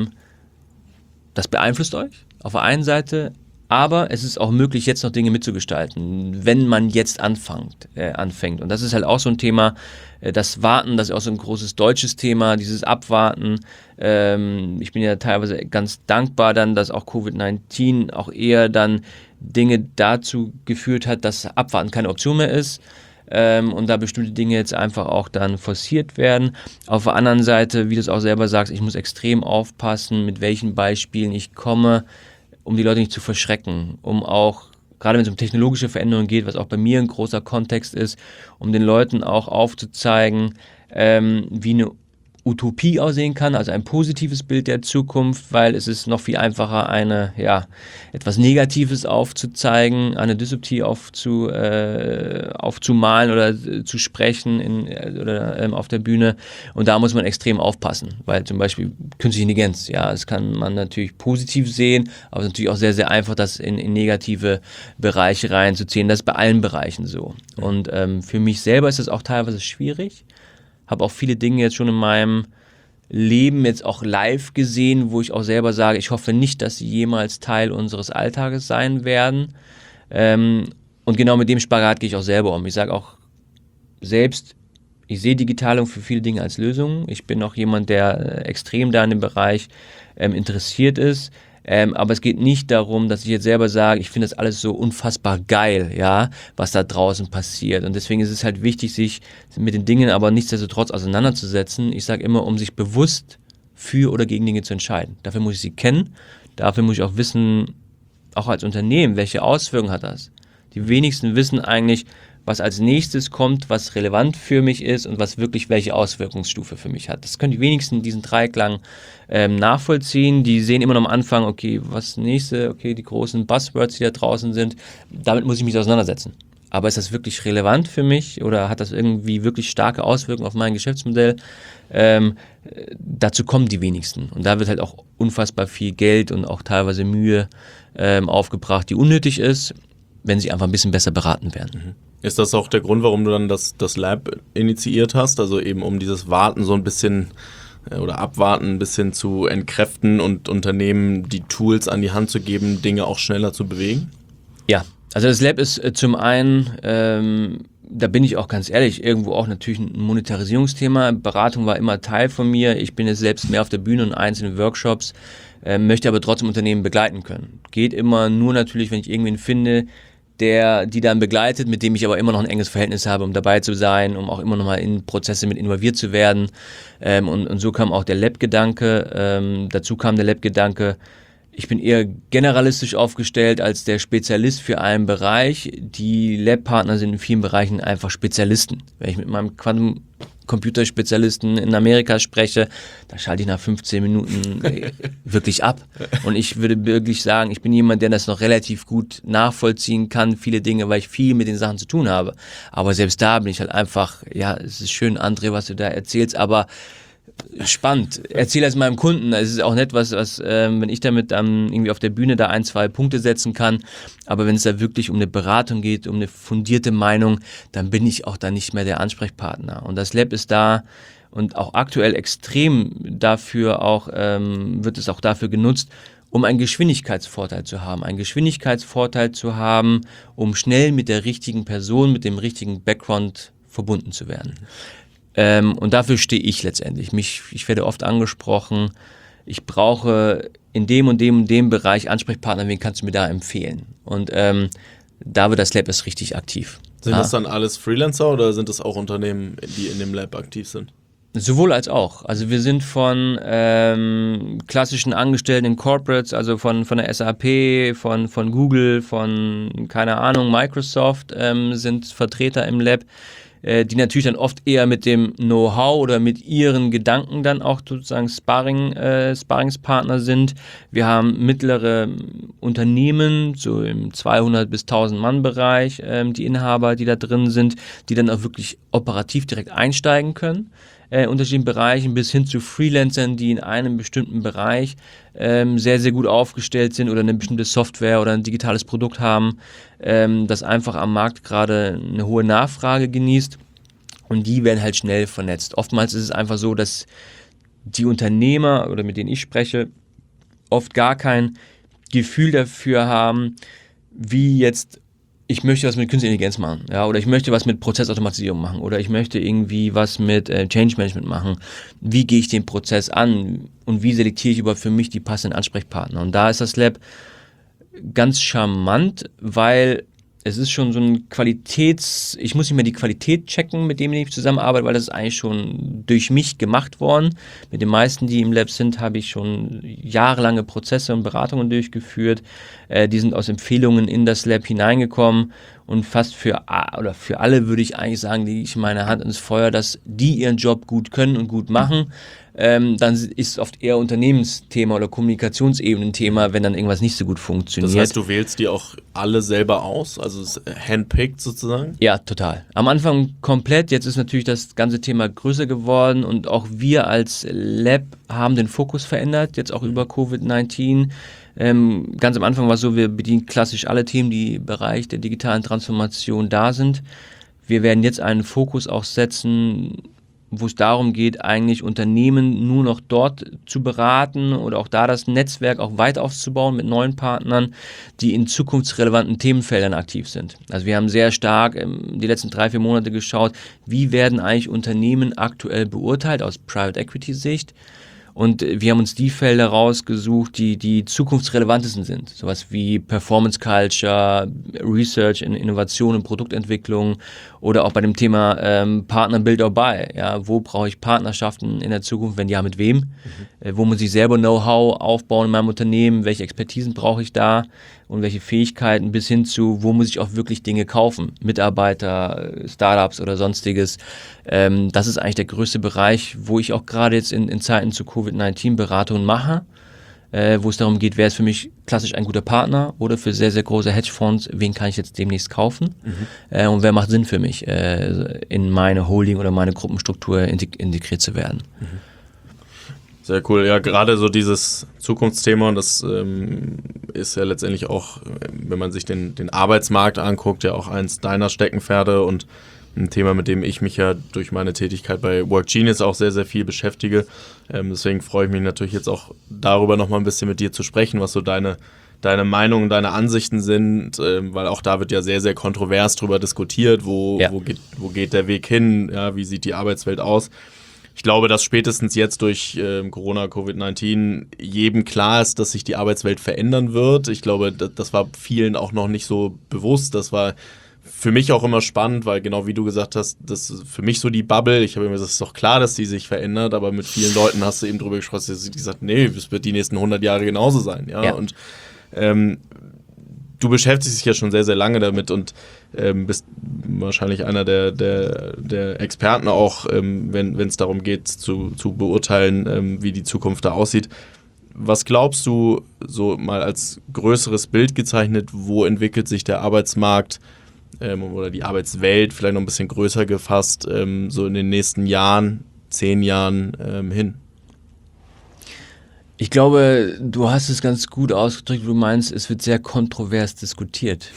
das beeinflusst euch auf der einen Seite, aber es ist auch möglich, jetzt noch Dinge mitzugestalten, wenn man jetzt anfängt. Und das ist halt auch so ein Thema, das Warten, das ist auch so ein großes deutsches Thema, dieses Abwarten. Ich bin ja teilweise ganz dankbar dann, dass auch Covid-19 auch eher dann Dinge dazu geführt hat, dass Abwarten keine Option mehr ist. Und da bestimmte Dinge jetzt einfach auch dann forciert werden. Auf der anderen Seite, wie du es auch selber sagst, ich muss extrem aufpassen, mit welchen Beispielen ich komme, um die Leute nicht zu verschrecken, um auch, gerade wenn es um technologische Veränderungen geht, was auch bei mir ein großer Kontext ist, um den Leuten auch aufzuzeigen, wie eine Utopie aussehen kann, also ein positives Bild der Zukunft, weil es ist noch viel einfacher, etwas Negatives aufzuzeigen, eine Dystopie aufzumalen oder zu sprechen auf der Bühne. Und da muss man extrem aufpassen, weil zum Beispiel künstliche Intelligenz, ja, das kann man natürlich positiv sehen, aber es ist natürlich auch sehr, sehr einfach, das in negative Bereiche reinzuziehen. Das ist bei allen Bereichen so. Und für mich selber ist das auch teilweise schwierig. Habe auch viele Dinge jetzt schon in meinem Leben jetzt auch live gesehen, wo ich auch selber sage, ich hoffe nicht, dass sie jemals Teil unseres Alltages sein werden. Und genau mit dem Spagat gehe ich auch selber um. Ich sage auch selbst, ich sehe Digitalisierung für viele Dinge als Lösung. Ich bin auch jemand, der extrem da in dem Bereich interessiert ist. Aber es geht nicht darum, dass ich jetzt selber sage, ich finde das alles so unfassbar geil, ja, was da draußen passiert. Und deswegen ist es halt wichtig, sich mit den Dingen aber nichtsdestotrotz auseinanderzusetzen. Ich sage immer, um sich bewusst für oder gegen Dinge zu entscheiden. Dafür muss ich sie kennen, dafür muss ich auch wissen, auch als Unternehmen, welche Auswirkungen hat das. Die wenigsten wissen eigentlich, was als nächstes kommt, was relevant für mich ist und was wirklich welche Auswirkungsstufe für mich hat. Das können die wenigsten diesen Dreiklang nachvollziehen. Die sehen immer noch am Anfang, okay, was nächste, okay, die großen Buzzwords, die da draußen sind, damit muss ich mich auseinandersetzen. Aber ist das wirklich relevant für mich oder hat das irgendwie wirklich starke Auswirkungen auf mein Geschäftsmodell? Dazu kommen die wenigsten. Und da wird halt auch unfassbar viel Geld und auch teilweise Mühe aufgebracht, die unnötig ist, wenn sie einfach ein bisschen besser beraten werden. Ist das auch der Grund, warum du dann das Lab initiiert hast? Also eben um dieses Warten so ein bisschen oder abwarten bis hin zu entkräften und Unternehmen die Tools an die Hand zu geben, Dinge auch schneller zu bewegen? Ja, also das Lab ist zum einen, da bin ich auch ganz ehrlich, irgendwo auch natürlich ein Monetarisierungsthema. Beratung war immer Teil von mir. Ich bin jetzt selbst mehr auf der Bühne und einzelnen Workshops, möchte aber trotzdem Unternehmen begleiten können. Geht immer nur natürlich, wenn ich irgendwen finde, die dann begleitet, mit dem ich aber immer noch ein enges Verhältnis habe, um dabei zu sein, um auch immer noch mal in Prozesse mit involviert zu werden. Und so kam auch der Lab-Gedanke. Dazu kam der Lab-Gedanke, ich bin eher generalistisch aufgestellt als der Spezialist für einen Bereich. Die Lab-Partner sind in vielen Bereichen einfach Spezialisten. Wenn ich mit meinem Quantencomputerspezialisten in Amerika spreche, da schalte ich nach 15 Minuten wirklich ab. Und ich würde wirklich sagen, ich bin jemand, der das noch relativ gut nachvollziehen kann, viele Dinge, weil ich viel mit den Sachen zu tun habe. Aber selbst da bin ich halt einfach, ja, es ist schön, André, was du da erzählst, aber spannend. Erzähl das meinem Kunden. Es ist auch nett, was wenn ich damit irgendwie auf der Bühne da 1, 2 Punkte setzen kann. Aber wenn es da wirklich um eine Beratung geht, um eine fundierte Meinung, dann bin ich auch da nicht mehr der Ansprechpartner. Und das Lab ist da und auch aktuell extrem dafür auch, wird es auch dafür genutzt, um einen Geschwindigkeitsvorteil zu haben. Einen Geschwindigkeitsvorteil zu haben, um schnell mit der richtigen Person, mit dem richtigen Background verbunden zu werden. Und dafür stehe ich letztendlich. Ich werde oft angesprochen, ich brauche in dem und dem und dem Bereich Ansprechpartner, wen kannst du mir da empfehlen? Und da wird das Lab erst richtig aktiv. Sind das dann alles Freelancer oder sind das auch Unternehmen, die in dem Lab aktiv sind? Sowohl als auch. Also wir sind von klassischen Angestellten in Corporates, also von der SAP, von Google, von, keine Ahnung, Microsoft sind Vertreter im Lab, die natürlich dann oft eher mit dem Know-how oder mit ihren Gedanken dann auch sozusagen Sparringspartner sind. Wir haben mittlere Unternehmen, so im 200 bis 1000 Mann Bereich, die Inhaber, die da drin sind, die dann auch wirklich operativ direkt einsteigen können. Unterschiedlichen Bereichen bis hin zu Freelancern, die in einem bestimmten Bereich sehr, sehr gut aufgestellt sind oder eine bestimmte Software oder ein digitales Produkt haben, das einfach am Markt gerade eine hohe Nachfrage genießt und die werden halt schnell vernetzt. Oftmals ist es einfach so, dass die Unternehmer oder mit denen ich spreche, oft gar kein Gefühl dafür haben, wie jetzt ich möchte was mit Künstlicher Intelligenz machen, ja, oder ich möchte was mit Prozessautomatisierung machen oder ich möchte irgendwie was mit Change Management machen. Wie gehe ich den Prozess an und wie selektiere ich überhaupt für mich die passenden Ansprechpartner? Und da ist das Lab ganz charmant, weil es ist schon so ein ich muss nicht mehr die Qualität checken, mit dem ich zusammenarbeite, weil das ist eigentlich schon durch mich gemacht worden. Mit den meisten, die im Lab sind, habe ich schon jahrelange Prozesse und Beratungen durchgeführt. Die sind aus Empfehlungen in das Lab hineingekommen und fast für alle würde ich eigentlich sagen, lege ich meine Hand ins Feuer, dass die ihren Job gut können und gut machen. Dann ist oft eher Unternehmensthema oder Kommunikationsebenen-Thema, wenn dann irgendwas nicht so gut funktioniert. Das heißt, du wählst die auch alle selber aus, also handpicked sozusagen? Ja, total. Am Anfang komplett, jetzt ist natürlich das ganze Thema größer geworden und auch wir als Lab haben den Fokus verändert, jetzt auch über Covid-19. Ganz am Anfang war es so, wir bedienen klassisch alle Themen, die im Bereich der digitalen Transformation da sind. Wir werden jetzt einen Fokus auch setzen, wo es darum geht, eigentlich Unternehmen nur noch dort zu beraten oder auch da das Netzwerk auch weiter aufzubauen mit neuen Partnern, die in zukunftsrelevanten Themenfeldern aktiv sind. Also wir haben sehr stark die letzten 3-4 Monate geschaut, wie werden eigentlich Unternehmen aktuell beurteilt aus Private Equity Sicht. Und wir haben uns die Felder rausgesucht, die zukunftsrelevantesten sind. Sowas wie Performance Culture, Research in Innovation und Produktentwicklung oder auch bei dem Thema Partner Build or Buy. Ja, wo brauche ich Partnerschaften in der Zukunft, wenn ja, mit wem? Wo muss ich selber Know-how aufbauen in meinem Unternehmen? Welche Expertisen brauche ich da? Und welche Fähigkeiten bis hin zu, wo muss ich auch wirklich Dinge kaufen? Mitarbeiter, Startups oder sonstiges. Das ist eigentlich der größte Bereich, wo ich auch gerade jetzt in Zeiten zu Covid-19 Beratungen mache, wo es darum geht, wer ist für mich klassisch ein guter Partner oder für sehr, sehr große Hedgefonds, wen kann ich jetzt demnächst kaufen und wer macht Sinn für mich, in meine Holding oder meine Gruppenstruktur integriert zu werden. Sehr cool. Ja, gerade so dieses Zukunftsthema, und das ist ja letztendlich auch, wenn man sich den Arbeitsmarkt anguckt, ja auch eins deiner Steckenpferde und ein Thema, mit dem ich mich ja durch meine Tätigkeit bei WorkGenius auch sehr, sehr viel beschäftige. Deswegen freue ich mich natürlich jetzt auch darüber nochmal ein bisschen mit dir zu sprechen, was so deine Meinungen, deine Ansichten sind, weil auch da wird ja sehr, sehr kontrovers drüber diskutiert, wo geht der Weg hin, ja, wie sieht die Arbeitswelt aus. Ich glaube, dass spätestens jetzt durch Corona, Covid-19 jedem klar ist, dass sich die Arbeitswelt verändern wird. Ich glaube, das war vielen auch noch nicht so bewusst. Das war für mich auch immer spannend, weil genau wie du gesagt hast, das ist für mich so die Bubble. Ich habe immer gesagt, es ist doch klar, dass die sich verändert, aber mit vielen Leuten hast du eben drüber gesprochen, dass gesagt, nee, es wird die nächsten 100 Jahre genauso sein. Ja. Und du beschäftigst dich ja schon sehr, sehr lange damit und bist wahrscheinlich einer der Experten auch, wenn es darum geht, zu beurteilen, wie die Zukunft da aussieht. Was glaubst du, so mal als größeres Bild gezeichnet, wo entwickelt sich der Arbeitsmarkt oder die Arbeitswelt, vielleicht noch ein bisschen größer gefasst, so in den nächsten Jahren, 10 Jahren hin? Ich glaube, du hast es ganz gut ausgedrückt, du meinst, es wird sehr kontrovers diskutiert.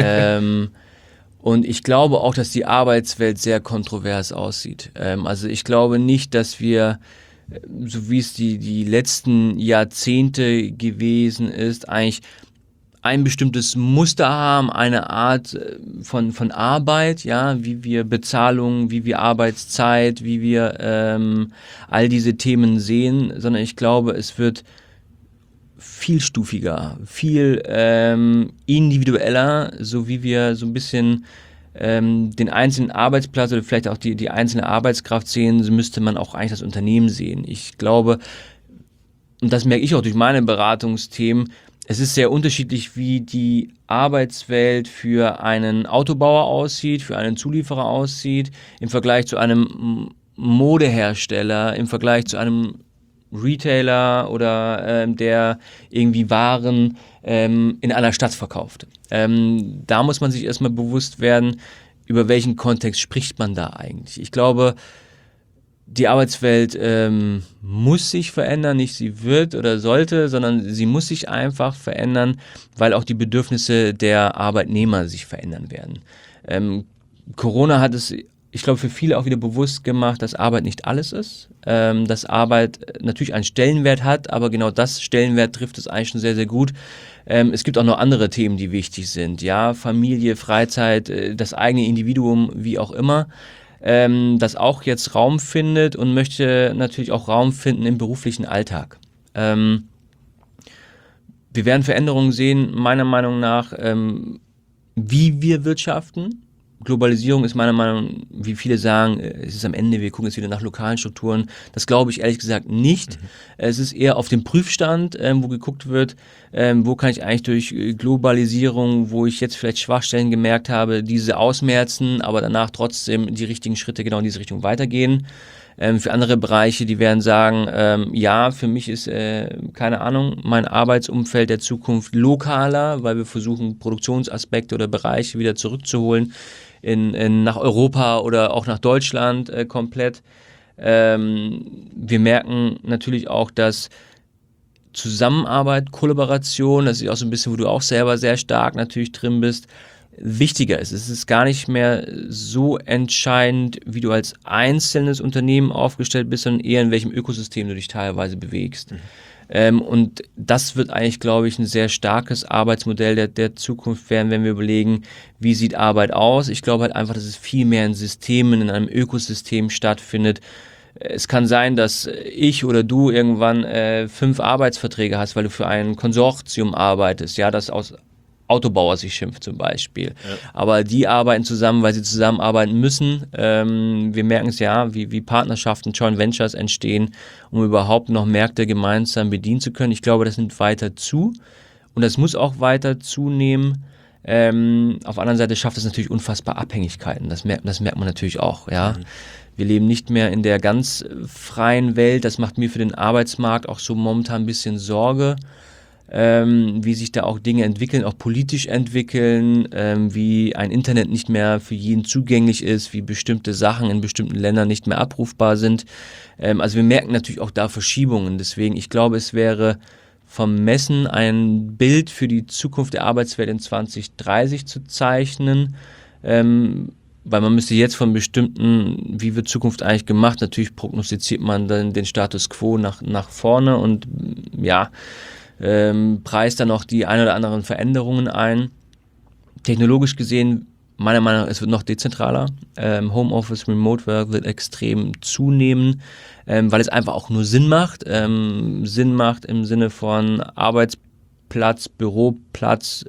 Und ich glaube auch, dass die Arbeitswelt sehr kontrovers aussieht. Also ich glaube nicht, dass wir, so wie es die letzten Jahrzehnte gewesen ist, eigentlich ein bestimmtes Muster haben, eine Art von Arbeit, ja, wie wir Bezahlung, wie wir Arbeitszeit, wie wir all diese Themen sehen, sondern ich glaube, es wird vielstufiger, viel individueller, so wie wir so ein bisschen den einzelnen Arbeitsplatz oder vielleicht auch die einzelne Arbeitskraft sehen, so müsste man auch eigentlich das Unternehmen sehen. Ich glaube, und das merke ich auch durch meine Beratungsthemen, es ist sehr unterschiedlich, wie die Arbeitswelt für einen Autobauer aussieht, für einen Zulieferer aussieht, im Vergleich zu einem Modehersteller, im Vergleich zu einem Retailer oder der irgendwie Waren in einer Stadt verkauft. Da muss man sich erstmal bewusst werden, über welchen Kontext spricht man da eigentlich. Ich glaube, die Arbeitswelt muss sich verändern, nicht sie wird oder sollte, sondern sie muss sich einfach verändern, weil auch die Bedürfnisse der Arbeitnehmer sich verändern werden. Corona hat es, ich glaube, für viele auch wieder bewusst gemacht, dass Arbeit nicht alles ist, dass Arbeit natürlich einen Stellenwert hat, aber genau das Stellenwert trifft es eigentlich schon sehr, sehr gut. Es gibt auch noch andere Themen, die wichtig sind, ja, Familie, Freizeit, das eigene Individuum, wie auch immer. Das auch jetzt Raum findet und möchte natürlich auch Raum finden im beruflichen Alltag. Wir werden Veränderungen sehen, meiner Meinung nach, wie wir wirtschaften. Globalisierung ist meiner Meinung nach, wie viele sagen, es ist am Ende, wir gucken jetzt wieder nach lokalen Strukturen. Das glaube ich ehrlich gesagt nicht. Es ist eher auf dem Prüfstand, wo geguckt wird, wo kann ich eigentlich durch Globalisierung, wo ich jetzt vielleicht Schwachstellen gemerkt habe, diese ausmerzen, aber danach trotzdem die richtigen Schritte genau in diese Richtung weitergehen. Für andere Bereiche, die werden sagen, ja, für mich ist, keine Ahnung, mein Arbeitsumfeld der Zukunft lokaler, weil wir versuchen, Produktionsaspekte oder Bereiche wieder zurückzuholen nach Europa oder auch nach Deutschland komplett. Wir merken natürlich auch, dass Zusammenarbeit, Kollaboration, das ist auch so ein bisschen, wo du auch selber sehr stark natürlich drin bist, wichtiger ist. Es ist gar nicht mehr so entscheidend, wie du als einzelnes Unternehmen aufgestellt bist, sondern eher in welchem Ökosystem du dich teilweise bewegst. Und das wird eigentlich, glaube ich, ein sehr starkes Arbeitsmodell der Zukunft werden, wenn wir überlegen, wie sieht Arbeit aus. Ich glaube halt einfach, dass es viel mehr in Systemen, in einem Ökosystem stattfindet. Es kann sein, dass ich oder du irgendwann 5 Arbeitsverträge hast, weil du für ein Konsortium arbeitest, ja, das aus Autobauer sich schimpft zum Beispiel. Ja. Aber die arbeiten zusammen, weil sie zusammenarbeiten müssen. Wir merken es ja, wie Partnerschaften, Joint Ventures entstehen, um überhaupt noch Märkte gemeinsam bedienen zu können. Ich glaube, das nimmt weiter zu und das muss auch weiter zunehmen. Auf der anderen Seite schafft es natürlich unfassbar Abhängigkeiten. Das merkt man natürlich auch. Ja. Wir leben nicht mehr in der ganz freien Welt. Das macht mir für den Arbeitsmarkt auch so momentan ein bisschen Sorge. Wie sich da auch Dinge entwickeln, auch politisch entwickeln, wie ein Internet nicht mehr für jeden zugänglich ist, wie bestimmte Sachen in bestimmten Ländern nicht mehr abrufbar sind. Also wir merken natürlich auch da Verschiebungen. Deswegen, ich glaube, es wäre vermessen, ein Bild für die Zukunft der Arbeitswelt in 2030 zu zeichnen, weil man müsste jetzt von bestimmten, wie wird Zukunft eigentlich gemacht, natürlich prognostiziert man dann den Status quo nach vorne und preist dann auch die ein oder anderen Veränderungen ein. Technologisch gesehen, meiner Meinung nach, es wird noch dezentraler. Homeoffice, Remote Work wird extrem zunehmen, weil es einfach auch nur Sinn macht. Sinn macht im Sinne von Arbeitsplatz, Büroplatz,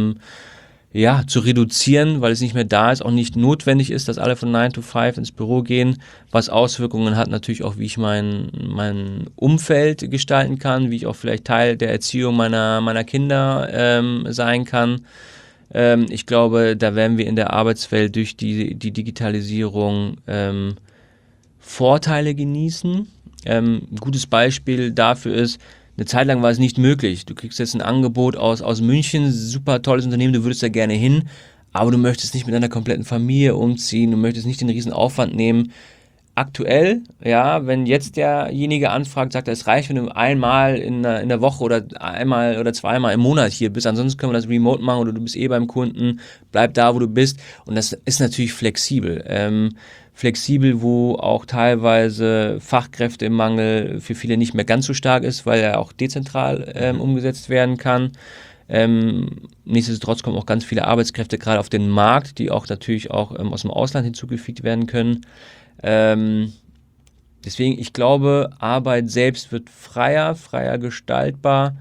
zu reduzieren, weil es nicht mehr da ist, auch nicht notwendig ist, dass alle von 9 to 5 ins Büro gehen, was Auswirkungen hat natürlich auch, wie ich mein Umfeld gestalten kann, wie ich auch vielleicht Teil der Erziehung meiner Kinder sein kann. Ich glaube, da werden wir in der Arbeitswelt durch die Digitalisierung Vorteile genießen. Ein gutes Beispiel dafür ist, eine Zeit lang war es nicht möglich. Du kriegst jetzt ein Angebot aus München, super tolles Unternehmen, du würdest da gerne hin, aber du möchtest nicht mit deiner kompletten Familie umziehen, du möchtest nicht den riesen Aufwand nehmen. Aktuell, wenn jetzt derjenige anfragt, sagt er, es reicht, wenn du einmal in der Woche oder einmal oder zweimal im Monat hier bist, ansonsten können wir das remote machen oder du bist beim Kunden, bleib da, wo du bist, und das ist natürlich flexibel. Flexibel, wo auch teilweise Fachkräftemangel für viele nicht mehr ganz so stark ist, weil er auch dezentral umgesetzt werden kann. Nichtsdestotrotz kommen auch ganz viele Arbeitskräfte gerade auf den Markt, die auch natürlich auch aus dem Ausland hinzugefügt werden können. Deswegen, ich glaube, Arbeit selbst wird freier gestaltbar,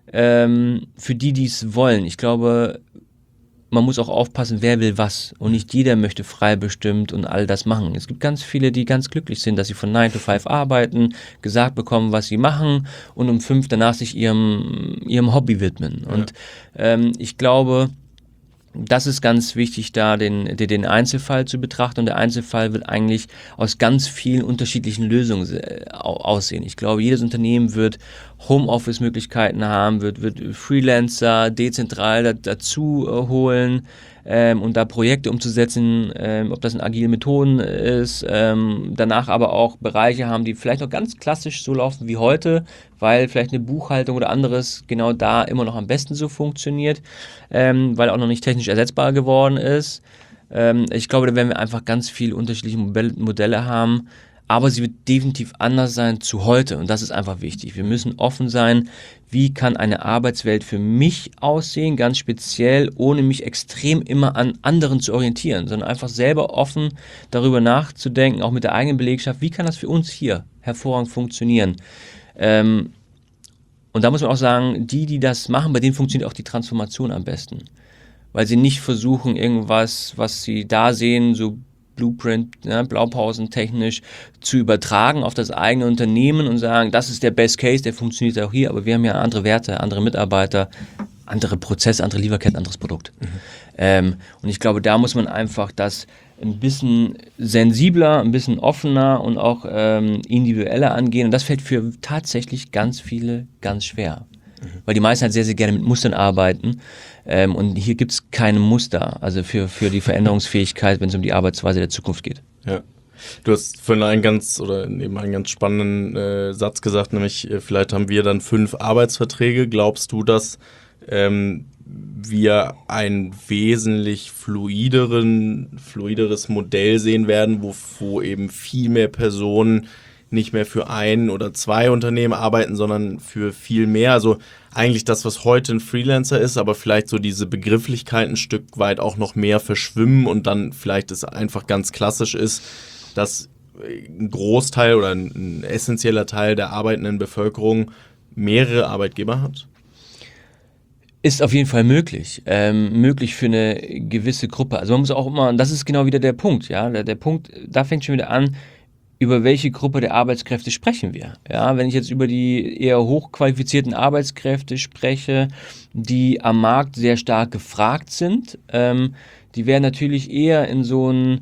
für die es wollen. Ich glaube, man muss auch aufpassen, wer will was, und nicht jeder möchte frei bestimmt und all das machen. Es gibt ganz viele, die ganz glücklich sind, dass sie von 9 to 5 arbeiten, gesagt bekommen, was sie machen, und um 5 danach sich ihrem Hobby widmen. Ja. Und ich glaube, das ist ganz wichtig, da den Einzelfall zu betrachten, und der Einzelfall wird eigentlich aus ganz vielen unterschiedlichen Lösungen aussehen. Ich glaube, jedes Unternehmen wird Homeoffice-Möglichkeiten haben, wird Freelancer dezentral dazu holen, und da Projekte umzusetzen, ob das in agilen Methoden ist, danach aber auch Bereiche haben, die vielleicht noch ganz klassisch so laufen wie heute, weil vielleicht eine Buchhaltung oder anderes genau da immer noch am besten so funktioniert, weil auch noch nicht technisch ersetzbar geworden ist. Ich glaube, da werden wir einfach ganz viele unterschiedliche Modelle haben, aber sie wird definitiv anders sein zu heute, und das ist einfach wichtig. Wir müssen offen sein, wie kann eine Arbeitswelt für mich aussehen, ganz speziell, ohne mich extrem immer an anderen zu orientieren, sondern einfach selber offen darüber nachzudenken, auch mit der eigenen Belegschaft, wie kann das für uns hier hervorragend funktionieren. Und da muss man auch sagen, die das machen, bei denen funktioniert auch die Transformation am besten, weil sie nicht versuchen, irgendwas, was sie da sehen, so Blueprint, Blaupausen-technisch zu übertragen auf das eigene Unternehmen und sagen, das ist der Best Case, der funktioniert auch hier, aber wir haben ja andere Werte, andere Mitarbeiter, andere Prozesse, andere Lieferketten, anderes Produkt. Und ich glaube, da muss man einfach das ein bisschen sensibler, ein bisschen offener und auch individueller angehen, und das fällt für tatsächlich ganz viele ganz schwer. Weil die meisten halt sehr, sehr gerne mit Mustern arbeiten, und hier gibt es keine Muster, also für die Veränderungsfähigkeit, wenn es um die Arbeitsweise der Zukunft geht. Ja. Du hast vorhin einen ganz spannenden Satz gesagt, nämlich vielleicht haben wir dann 5 Arbeitsverträge. Glaubst du, dass wir ein wesentlich fluideres Modell sehen werden, wo eben viel mehr Personen nicht mehr für 1 oder 2 Unternehmen arbeiten, sondern für viel mehr? Also eigentlich das, was heute ein Freelancer ist, aber vielleicht so diese Begrifflichkeiten ein Stück weit auch noch mehr verschwimmen, und dann vielleicht es einfach ganz klassisch ist, dass ein Großteil oder ein essentieller Teil der arbeitenden Bevölkerung mehrere Arbeitgeber hat? Ist auf jeden Fall möglich. Möglich für eine gewisse Gruppe. Also man muss auch immer, und das ist genau wieder der Punkt, ja, der Punkt, da fängt schon wieder an, über welche Gruppe der Arbeitskräfte sprechen wir? Ja, wenn ich jetzt über die eher hochqualifizierten Arbeitskräfte spreche, die am Markt sehr stark gefragt sind, die werden natürlich eher in so einen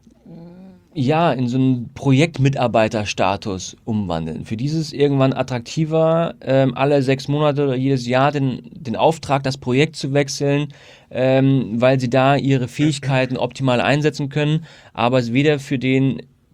Projektmitarbeiterstatus umwandeln. Für dieses irgendwann attraktiver, alle 6 Monate oder jedes Jahr den Auftrag, das Projekt zu wechseln, weil sie da ihre Fähigkeiten optimal einsetzen können, aber es weder für den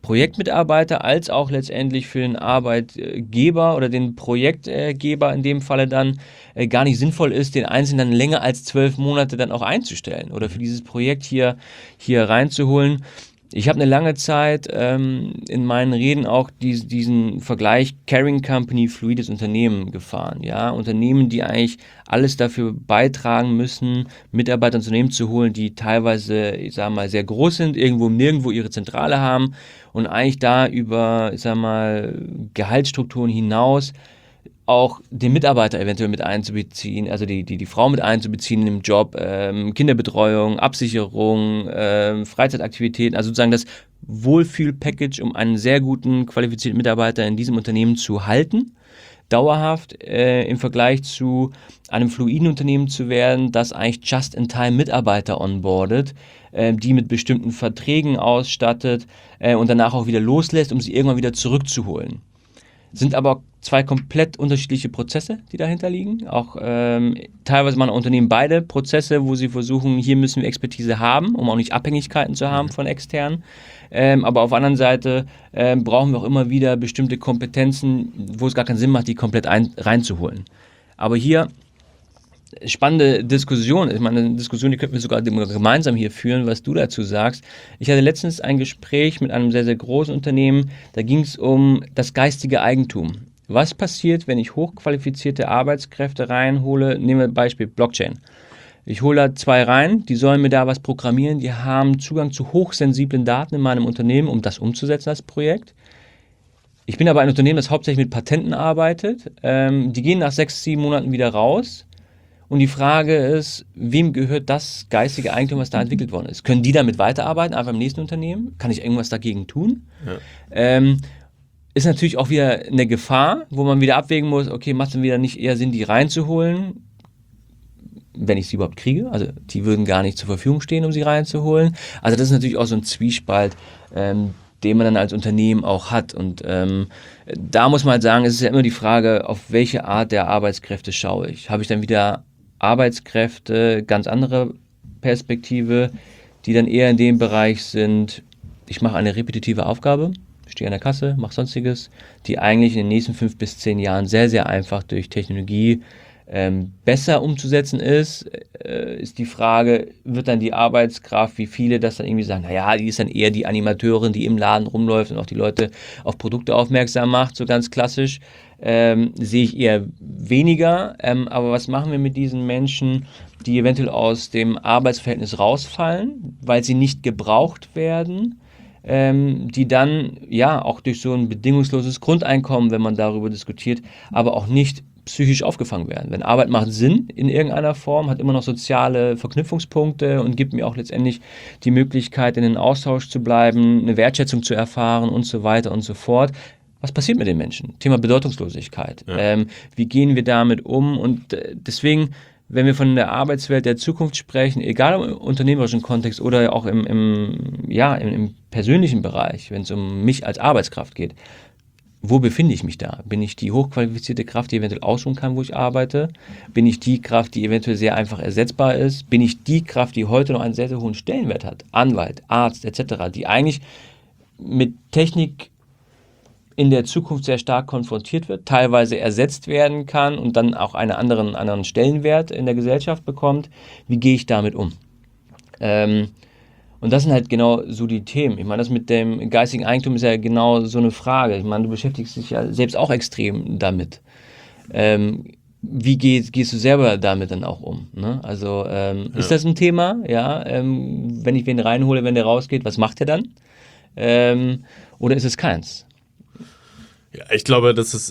Projektmitarbeiter als auch letztendlich für den Arbeitgeber oder den Projektgeber in dem Falle dann gar nicht sinnvoll ist, den Einzelnen dann länger als 12 Monate dann auch einzustellen oder für dieses Projekt hier reinzuholen. Ich habe eine lange Zeit in meinen Reden auch diesen Vergleich Caring Company, fluides Unternehmen gefahren. Ja? Unternehmen, die eigentlich alles dafür beitragen müssen, Mitarbeiter ins Unternehmen zu holen, die teilweise, ich sage mal, sehr groß sind, irgendwo nirgendwo ihre Zentrale haben und eigentlich da über, ich sage mal, Gehaltsstrukturen hinaus auch den Mitarbeiter eventuell mit einzubeziehen, also die Frau mit einzubeziehen im Job, Kinderbetreuung, Absicherung, Freizeitaktivitäten, also sozusagen das Wohlfühl-Package, um einen sehr guten, qualifizierten Mitarbeiter in diesem Unternehmen zu halten, dauerhaft im Vergleich zu einem fluiden Unternehmen zu werden, das eigentlich just-in-time Mitarbeiter onboardet, die mit bestimmten Verträgen ausstattet und danach auch wieder loslässt, um sie irgendwann wieder zurückzuholen. Sind aber zwei komplett unterschiedliche Prozesse, die dahinter liegen. Auch teilweise machen Unternehmen beide Prozesse, wo sie versuchen, hier müssen wir Expertise haben, um auch nicht Abhängigkeiten zu haben von externen. Aber auf der anderen Seite brauchen wir auch immer wieder bestimmte Kompetenzen, wo es gar keinen Sinn macht, die komplett reinzuholen. Aber hier spannende Diskussion. Ich meine, eine Diskussion, die könnten wir sogar gemeinsam hier führen, was du dazu sagst. Ich hatte letztens ein Gespräch mit einem sehr, sehr großen Unternehmen. Da ging es um das geistige Eigentum. Was passiert, wenn ich hochqualifizierte Arbeitskräfte reinhole? Nehmen wir Beispiel Blockchain. Ich hole da 2 rein, die sollen mir da was programmieren. Die haben Zugang zu hochsensiblen Daten in meinem Unternehmen, um das umzusetzen als Projekt. Ich bin aber ein Unternehmen, das hauptsächlich mit Patenten arbeitet. Die gehen nach 6, 7 Monaten wieder raus. Und die Frage ist, wem gehört das geistige Eigentum, was da entwickelt worden ist? Können die damit weiterarbeiten, einfach im nächsten Unternehmen? Kann ich irgendwas dagegen tun? Ja. Ist natürlich auch wieder eine Gefahr, wo man wieder abwägen muss, okay, macht es dann wieder nicht eher Sinn, die reinzuholen, wenn ich sie überhaupt kriege? Also die würden gar nicht zur Verfügung stehen, um sie reinzuholen. Also das ist natürlich auch so ein Zwiespalt, den man dann als Unternehmen auch hat. Und da muss man halt sagen, es ist ja immer die Frage, auf welche Art der Arbeitskräfte schaue ich. Habe ich dann wieder Arbeitskräfte, ganz andere Perspektive, die dann eher in dem Bereich sind, ich mache eine repetitive Aufgabe, stehe an der Kasse, mache Sonstiges, die eigentlich in den nächsten 5 bis 10 Jahren sehr, sehr einfach durch Technologie besser umzusetzen ist die Frage, wird dann die Arbeitskraft, wie viele das dann irgendwie sagen, naja, die ist dann eher die Animateurin, die im Laden rumläuft und auch die Leute auf Produkte aufmerksam macht, so ganz klassisch, sehe ich eher weniger. Aber was machen wir mit diesen Menschen, die eventuell aus dem Arbeitsverhältnis rausfallen, weil sie nicht gebraucht werden? Die dann ja auch durch so ein bedingungsloses Grundeinkommen, wenn man darüber diskutiert, aber auch nicht psychisch aufgefangen werden. Wenn Arbeit macht Sinn in irgendeiner Form, hat immer noch soziale Verknüpfungspunkte und gibt mir auch letztendlich die Möglichkeit, in den Austausch zu bleiben, eine Wertschätzung zu erfahren und so weiter und so fort. Was passiert mit den Menschen? Thema Bedeutungslosigkeit. Ja. Wie gehen wir damit um? Und deswegen, wenn wir von der Arbeitswelt der Zukunft sprechen, egal im unternehmerischen Kontext oder auch im persönlichen Bereich, wenn es um mich als Arbeitskraft geht, wo befinde ich mich da? Bin ich die hochqualifizierte Kraft, die eventuell ausruhen kann, wo ich arbeite? Bin ich die Kraft, die eventuell sehr einfach ersetzbar ist? Bin ich die Kraft, die heute noch einen sehr, sehr hohen Stellenwert hat? Anwalt, Arzt etc., die eigentlich mit Technik in der Zukunft sehr stark konfrontiert wird, teilweise ersetzt werden kann und dann auch einen anderen Stellenwert in der Gesellschaft bekommt. Wie gehe ich damit um? Und das sind halt genau so die Themen. Ich meine, das mit dem geistigen Eigentum ist ja genau so eine Frage. Ich meine, du beschäftigst dich ja selbst auch extrem damit. Wie gehst du selber damit dann auch um? Ne? Also ist das ein Thema? Ja, wenn ich wen reinhole, wenn der rausgeht, was macht er dann? Oder ist es keins? Ja, ich glaube, das ist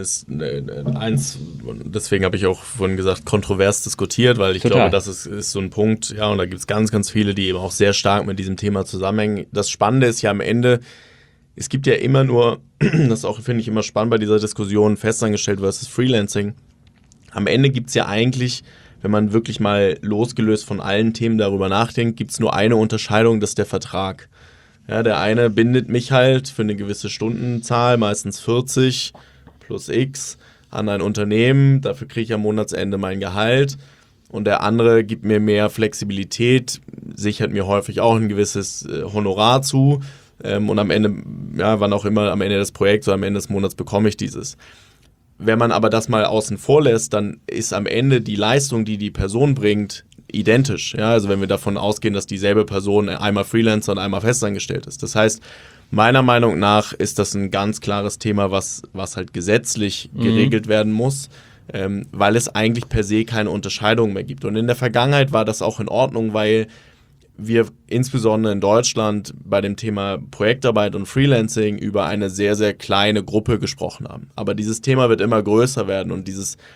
eins, deswegen habe ich auch vorhin gesagt, kontrovers diskutiert, weil ich glaube, das ist so ein Punkt, ja, und da gibt es ganz, ganz viele, die eben auch sehr stark mit diesem Thema zusammenhängen. Das Spannende ist ja am Ende, es gibt ja immer nur, das auch finde ich immer spannend bei dieser Diskussion, festangestellt versus Freelancing. Am Ende gibt es ja eigentlich, wenn man wirklich mal losgelöst von allen Themen darüber nachdenkt, gibt es nur eine Unterscheidung, das ist der Vertrag. Ja, der eine bindet mich halt für eine gewisse Stundenzahl, meistens 40 plus X, an ein Unternehmen. Dafür kriege ich am Monatsende mein Gehalt. Und der andere gibt mir mehr Flexibilität, sichert mir häufig auch ein gewisses Honorar zu. und am Ende, ja, wann auch immer, am Ende des Projekts oder am Ende des Monats bekomme ich dieses. Wenn man aber das mal außen vor lässt, dann ist am Ende die Leistung, die die Person bringt, identisch. Ja? Also wenn wir davon ausgehen, dass dieselbe Person einmal Freelancer und einmal festangestellt ist. Das heißt, meiner Meinung nach ist das ein ganz klares Thema, was halt gesetzlich geregelt werden muss, weil es eigentlich per se keine Unterscheidung mehr gibt. Und in der Vergangenheit war das auch in Ordnung, weil wir insbesondere in Deutschland bei dem Thema Projektarbeit und Freelancing über eine sehr, sehr kleine Gruppe gesprochen haben. Aber dieses Thema wird immer größer werden und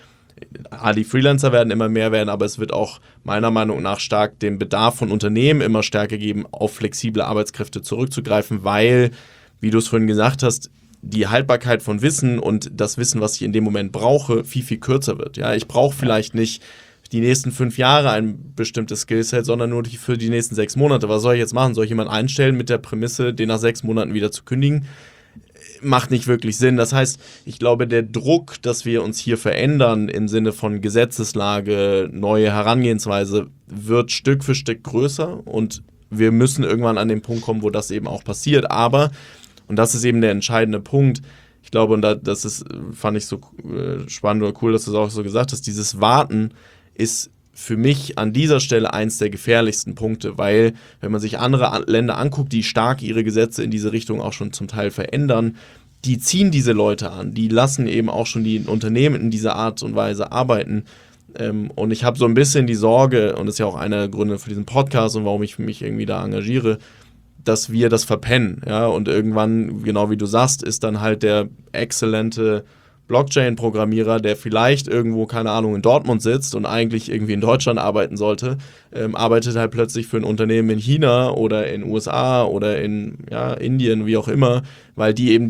die Freelancer werden immer mehr werden, aber es wird auch meiner Meinung nach stark den Bedarf von Unternehmen immer stärker geben, auf flexible Arbeitskräfte zurückzugreifen, weil, wie du es vorhin gesagt hast, die Haltbarkeit von Wissen und das Wissen, was ich in dem Moment brauche, viel, viel kürzer wird. Ja, ich brauche vielleicht nicht die nächsten 5 Jahre ein bestimmtes Skillset, sondern nur für die nächsten 6 Monate. Was soll ich jetzt machen? Soll ich jemanden einstellen mit der Prämisse, den nach 6 Monaten wieder zu kündigen? Macht nicht wirklich Sinn. Das heißt, ich glaube, der Druck, dass wir uns hier verändern im Sinne von Gesetzeslage, neue Herangehensweise, wird Stück für Stück größer und wir müssen irgendwann an den Punkt kommen, wo das eben auch passiert. Aber, und das ist eben der entscheidende Punkt, ich glaube, und fand ich so spannend oder cool, dass du es auch so gesagt hast, dieses Warten ist für mich an dieser Stelle eins der gefährlichsten Punkte, weil wenn man sich andere Länder anguckt, die stark ihre Gesetze in diese Richtung auch schon zum Teil verändern, die ziehen diese Leute an, die lassen eben auch schon die Unternehmen in dieser Art und Weise arbeiten. Und ich habe so ein bisschen die Sorge, und das ist ja auch einer der Gründe für diesen Podcast und warum ich mich irgendwie da engagiere, dass wir das verpennen. Ja? Und irgendwann, genau wie du sagst, ist dann halt der exzellente Blockchain-Programmierer, der vielleicht irgendwo, keine Ahnung, in Dortmund sitzt und eigentlich irgendwie in Deutschland arbeiten sollte, arbeitet halt plötzlich für ein Unternehmen in China oder in USA oder in Indien, wie auch immer, weil die eben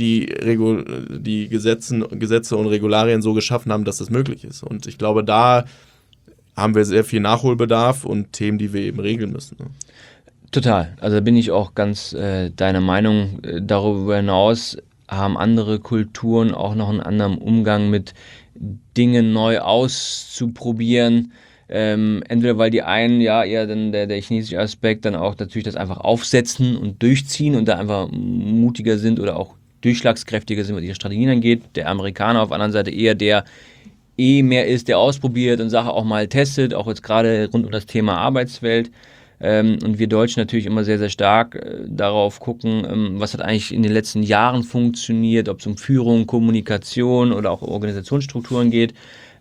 die Gesetze und Regularien so geschaffen haben, dass das möglich ist. Und ich glaube, da haben wir sehr viel Nachholbedarf und Themen, die wir eben regeln müssen. Ne? Total. Also da bin ich auch ganz deiner Meinung. Darüber hinaus haben andere Kulturen auch noch einen anderen Umgang mit Dingen neu auszuprobieren. Entweder weil die einen ja eher dann der chinesische Aspekt dann auch natürlich das einfach aufsetzen und durchziehen und da einfach mutiger sind oder auch durchschlagskräftiger sind, was ihre Strategien angeht. Der Amerikaner auf der anderen Seite eher der mehr ist, der ausprobiert und Sachen auch mal testet, auch jetzt gerade rund um das Thema Arbeitswelt. Und wir Deutschen natürlich immer sehr, sehr stark darauf gucken, was hat eigentlich in den letzten Jahren funktioniert, ob es um Führung, Kommunikation oder auch Organisationsstrukturen geht.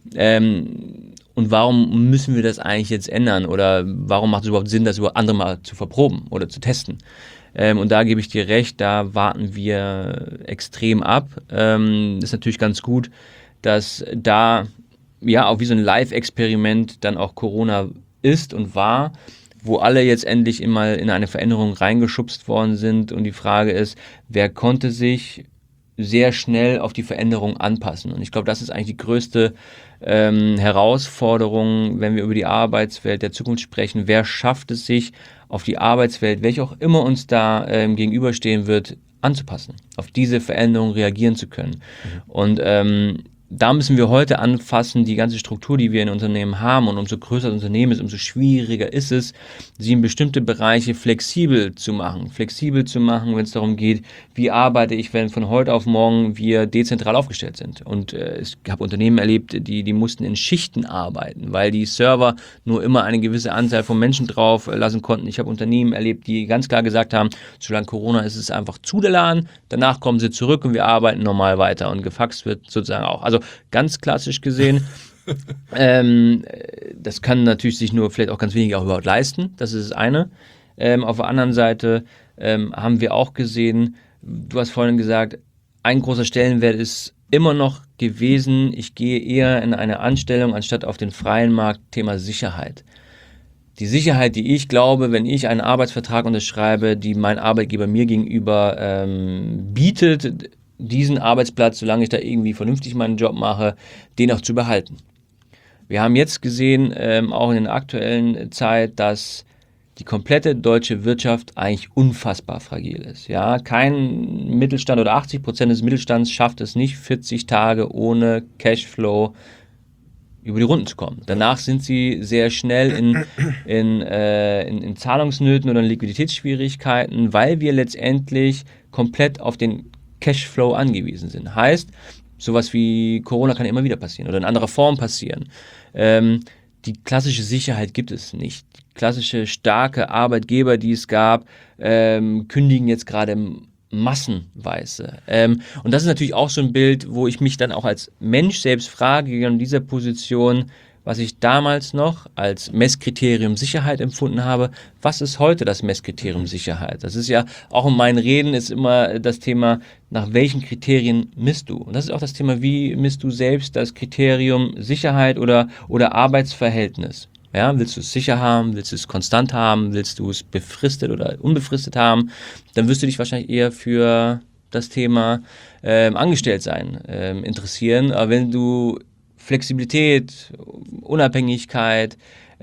Und warum müssen wir das eigentlich jetzt ändern? Oder warum macht es überhaupt Sinn, das über andere mal zu verproben oder zu testen? Und da gebe ich dir recht, da warten wir extrem ab. Ist natürlich ganz gut, dass da ja auch wie so ein Live-Experiment dann auch Corona ist und war, wo alle jetzt endlich mal in eine Veränderung reingeschubst worden sind. Und die Frage ist, wer konnte sich sehr schnell auf die Veränderung anpassen? Und ich glaube, das ist eigentlich die größte Herausforderung, wenn wir über die Arbeitswelt der Zukunft sprechen. Wer schafft es sich, auf die Arbeitswelt, welche auch immer uns da gegenüberstehen wird, anzupassen, auf diese Veränderung reagieren zu können? Und da müssen wir heute anfassen, die ganze Struktur, die wir in Unternehmen haben, und umso größer das Unternehmen ist, umso schwieriger ist es, sie in bestimmte Bereiche flexibel zu machen, wenn es darum geht, wie arbeite ich, wenn von heute auf morgen wir dezentral aufgestellt sind. Und ich habe Unternehmen erlebt, die mussten in Schichten arbeiten, weil die Server nur immer eine gewisse Anzahl von Menschen drauf lassen konnten. Ich habe Unternehmen erlebt, die ganz klar gesagt haben, solange Corona ist es einfach zu der Laden, danach kommen sie zurück und wir arbeiten normal weiter, und gefaxt wird sozusagen auch. Also ganz klassisch gesehen, das kann natürlich sich nur vielleicht auch ganz wenige auch überhaupt leisten, das ist das eine. Auf der anderen Seite haben wir auch gesehen, du hast vorhin gesagt, ein großer Stellenwert ist immer noch gewesen, ich gehe eher in eine Anstellung anstatt auf den freien Markt, Thema Sicherheit. Die Sicherheit, die ich glaube, wenn ich einen Arbeitsvertrag unterschreibe, die mein Arbeitgeber mir gegenüber bietet, diesen Arbeitsplatz, solange ich da irgendwie vernünftig meinen Job mache, den auch zu behalten. Wir haben jetzt gesehen, auch in der aktuellen Zeit, dass die komplette deutsche Wirtschaft eigentlich unfassbar fragil ist. Ja, kein Mittelstand oder 80% des Mittelstands schafft es nicht, 40 Tage ohne Cashflow über die Runden zu kommen. Danach sind sie sehr schnell in Zahlungsnöten oder in Liquiditätsschwierigkeiten, weil wir letztendlich komplett auf den Cashflow angewiesen sind. Heißt, sowas wie Corona kann immer wieder passieren oder in anderer Form passieren. Die klassische Sicherheit gibt es nicht. Die klassische starke Arbeitgeber, die es gab, kündigen jetzt gerade massenweise. Und das ist natürlich auch so ein Bild, wo ich mich dann auch als Mensch selbst frage, in dieser Position, was ich damals noch als Messkriterium Sicherheit empfunden habe, was ist heute das Messkriterium Sicherheit? Das ist ja auch in meinen Reden ist immer das Thema, nach welchen Kriterien misst du? Und das ist auch das Thema, wie misst du selbst das Kriterium Sicherheit oder Arbeitsverhältnis? Ja, willst du es sicher haben, willst du es konstant haben, willst du es befristet oder unbefristet haben, dann wirst du dich wahrscheinlich eher für das Thema Angestelltsein interessieren. Aber wenn du Flexibilität, Unabhängigkeit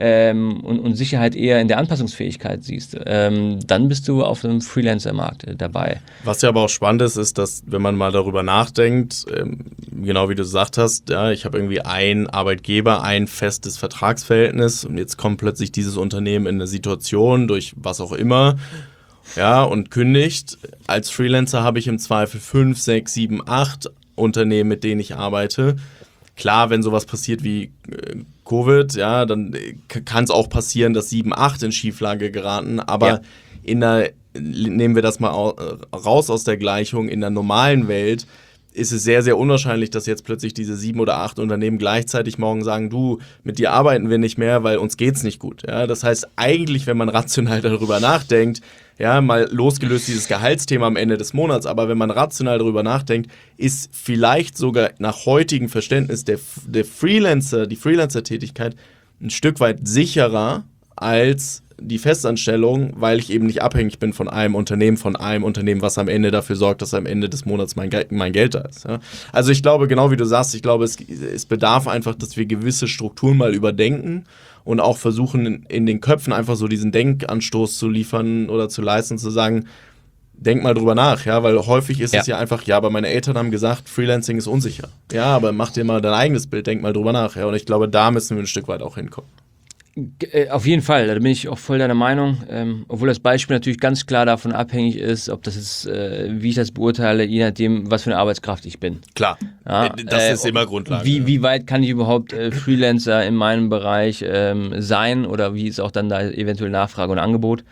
und Sicherheit eher in der Anpassungsfähigkeit siehst, dann bist du auf einem Freelancer-Markt dabei. Was ja aber auch spannend ist, dass, wenn man mal darüber nachdenkt, genau wie du gesagt hast, ja, ich habe irgendwie einen Arbeitgeber, ein festes Vertragsverhältnis und jetzt kommt plötzlich dieses Unternehmen in eine Situation, durch was auch immer, ja, und kündigt. Als Freelancer habe ich im Zweifel 5, 6, 7, 8 Unternehmen, mit denen ich arbeite. Klar, wenn sowas passiert wie Covid, ja, dann kann es auch passieren, dass 7, 8 in Schieflage geraten, aber nehmen wir das mal raus aus der Gleichung, in der normalen Welt ist es sehr, sehr unwahrscheinlich, dass jetzt plötzlich diese 7 oder 8 Unternehmen gleichzeitig morgen sagen, du, mit dir arbeiten wir nicht mehr, weil uns geht's nicht gut. Ja? Das heißt, eigentlich, wenn man rational darüber nachdenkt, ja, mal losgelöst dieses Gehaltsthema am Ende des Monats, aber wenn man rational darüber nachdenkt, ist vielleicht sogar nach heutigem Verständnis der Freelancer, die Freelancer-Tätigkeit ein Stück weit sicherer als die Festanstellung, weil ich eben nicht abhängig bin von einem Unternehmen, was am Ende dafür sorgt, dass am Ende des Monats mein Geld da ist. Ja. Also ich glaube, genau wie du sagst, ich glaube, es bedarf einfach, dass wir gewisse Strukturen mal überdenken und auch versuchen, in den Köpfen einfach so diesen Denkanstoß zu liefern oder zu leisten, zu sagen, denk mal drüber nach, ja, weil häufig ist es ja einfach, ja, aber meine Eltern haben gesagt, Freelancing ist unsicher. Ja, aber mach dir mal dein eigenes Bild, denk mal drüber nach. Ja, und ich glaube, da müssen wir ein Stück weit auch hinkommen. Auf jeden Fall, da bin ich auch voll deiner Meinung, obwohl das Beispiel natürlich ganz klar davon abhängig ist, ob das ist, wie ich das beurteile, je nachdem, was für eine Arbeitskraft ich bin. Klar, ja, das ist immer Grundlage. Wie weit kann ich überhaupt Freelancer in meinem Bereich sein oder wie ist auch dann da eventuell Nachfrage und Angebot?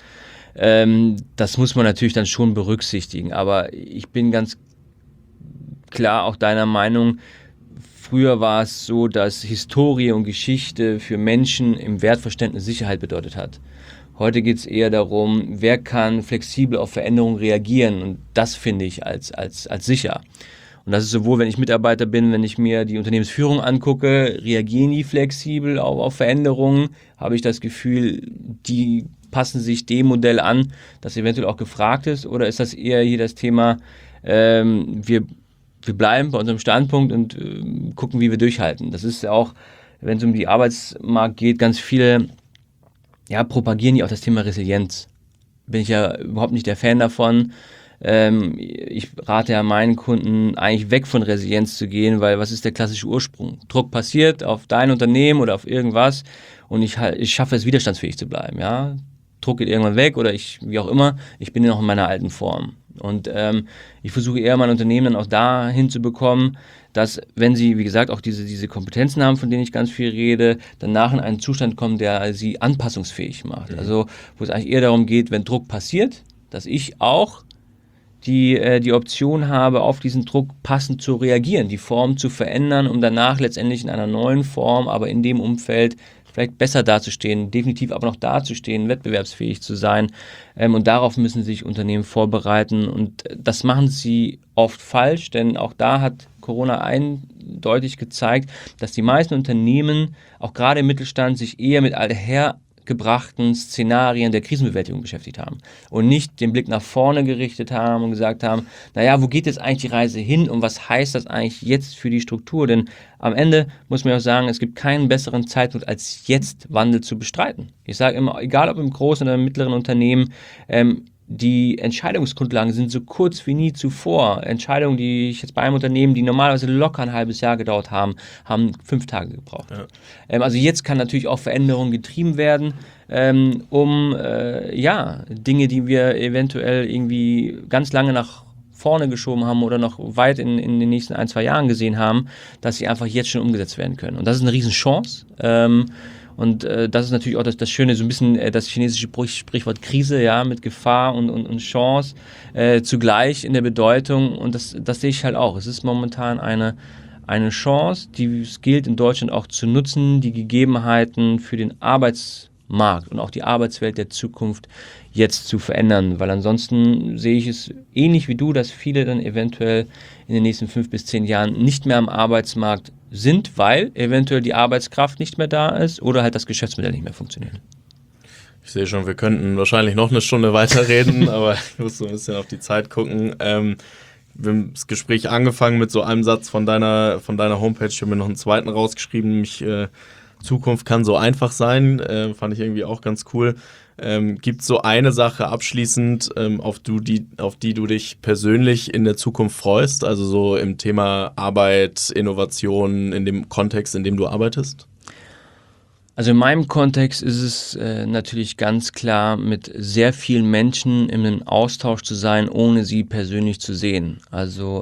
Das muss man natürlich dann schon berücksichtigen, aber ich bin ganz klar auch deiner Meinung. Früher war es so, dass Historie und Geschichte für Menschen im Wertverständnis Sicherheit bedeutet hat. Heute geht es eher darum, wer kann flexibel auf Veränderungen reagieren und das finde ich als sicher. Und das ist sowohl, wenn ich Mitarbeiter bin, wenn ich mir die Unternehmensführung angucke, reagieren die flexibel auf Veränderungen, habe ich das Gefühl, die passen sich dem Modell an, das eventuell auch gefragt ist, oder ist das eher hier das Thema, wir bleiben bei unserem Standpunkt und gucken, wie wir durchhalten. Das ist auch, wenn es um die Arbeitsmarkt geht, ganz viele propagieren die auch das Thema Resilienz. Bin ich ja überhaupt nicht der Fan davon. Ich rate ja meinen Kunden eigentlich weg von Resilienz zu gehen, weil was ist der klassische Ursprung? Druck passiert auf dein Unternehmen oder auf irgendwas und ich schaffe es, widerstandsfähig zu bleiben. Ja? Druck geht irgendwann weg oder wie auch immer, ich bin noch in meiner alten Form. Und ich versuche eher mein Unternehmen dann auch dahin zu bekommen, dass, wenn sie, wie gesagt, auch diese Kompetenzen haben, von denen ich ganz viel rede, danach in einen Zustand kommen, der sie anpassungsfähig macht. Mhm. Also wo es eigentlich eher darum geht, wenn Druck passiert, dass ich auch die Option habe, auf diesen Druck passend zu reagieren, die Form zu verändern, um danach letztendlich in einer neuen Form, aber in dem Umfeld vielleicht besser dazustehen, definitiv aber noch dazustehen, wettbewerbsfähig zu sein. Und darauf müssen sich Unternehmen vorbereiten. Und das machen sie oft falsch, denn auch da hat Corona eindeutig gezeigt, dass die meisten Unternehmen, auch gerade im Mittelstand, sich eher mit althergebrachten Szenarien der Krisenbewältigung beschäftigt haben und nicht den Blick nach vorne gerichtet haben und gesagt haben, naja, wo geht jetzt eigentlich die Reise hin und was heißt das eigentlich jetzt für die Struktur? Denn am Ende muss man auch sagen, es gibt keinen besseren Zeitpunkt als jetzt, Wandel zu bestreiten. Ich sage immer, egal ob im großen oder im mittleren Unternehmen, die Entscheidungsgrundlagen sind so kurz wie nie zuvor. Entscheidungen, die ich jetzt bei einem Unternehmen, die normalerweise locker ein halbes Jahr gedauert haben, haben 5 Tage gebraucht. Ja. Also jetzt kann natürlich auch Veränderungen getrieben werden, Dinge, die wir eventuell irgendwie ganz lange nach vorne geschoben haben oder noch weit in den nächsten 1-2 Jahren gesehen haben, dass sie einfach jetzt schon umgesetzt werden können. Und das ist eine Riesenchance. Und das ist natürlich auch das Schöne, so ein bisschen das chinesische Sprichwort Krise, ja, mit Gefahr und Chance zugleich in der Bedeutung. Und das sehe ich halt auch. Es ist momentan eine Chance, die es gilt in Deutschland auch zu nutzen, die Gegebenheiten für den Arbeitsmarkt und auch die Arbeitswelt der Zukunft jetzt zu verändern. Weil ansonsten sehe ich es ähnlich wie du, dass viele dann eventuell in den nächsten 5 bis 10 Jahren nicht mehr am Arbeitsmarkt sind, weil eventuell die Arbeitskraft nicht mehr da ist oder halt das Geschäftsmodell nicht mehr funktioniert. Ich sehe schon, wir könnten wahrscheinlich noch eine Stunde weiterreden, aber ich muss so ein bisschen auf die Zeit gucken. Wir haben das Gespräch angefangen mit so einem Satz von deiner Homepage. Ich habe mir noch einen zweiten rausgeschrieben, nämlich Zukunft kann so einfach sein. Fand ich irgendwie auch ganz cool. Gibt es so eine Sache abschließend, auf die du dich persönlich in der Zukunft freust? Also so im Thema Arbeit, Innovation, in dem Kontext, in dem du arbeitest? Also in meinem Kontext ist es natürlich ganz klar, mit sehr vielen Menschen im Austausch zu sein, ohne sie persönlich zu sehen. Also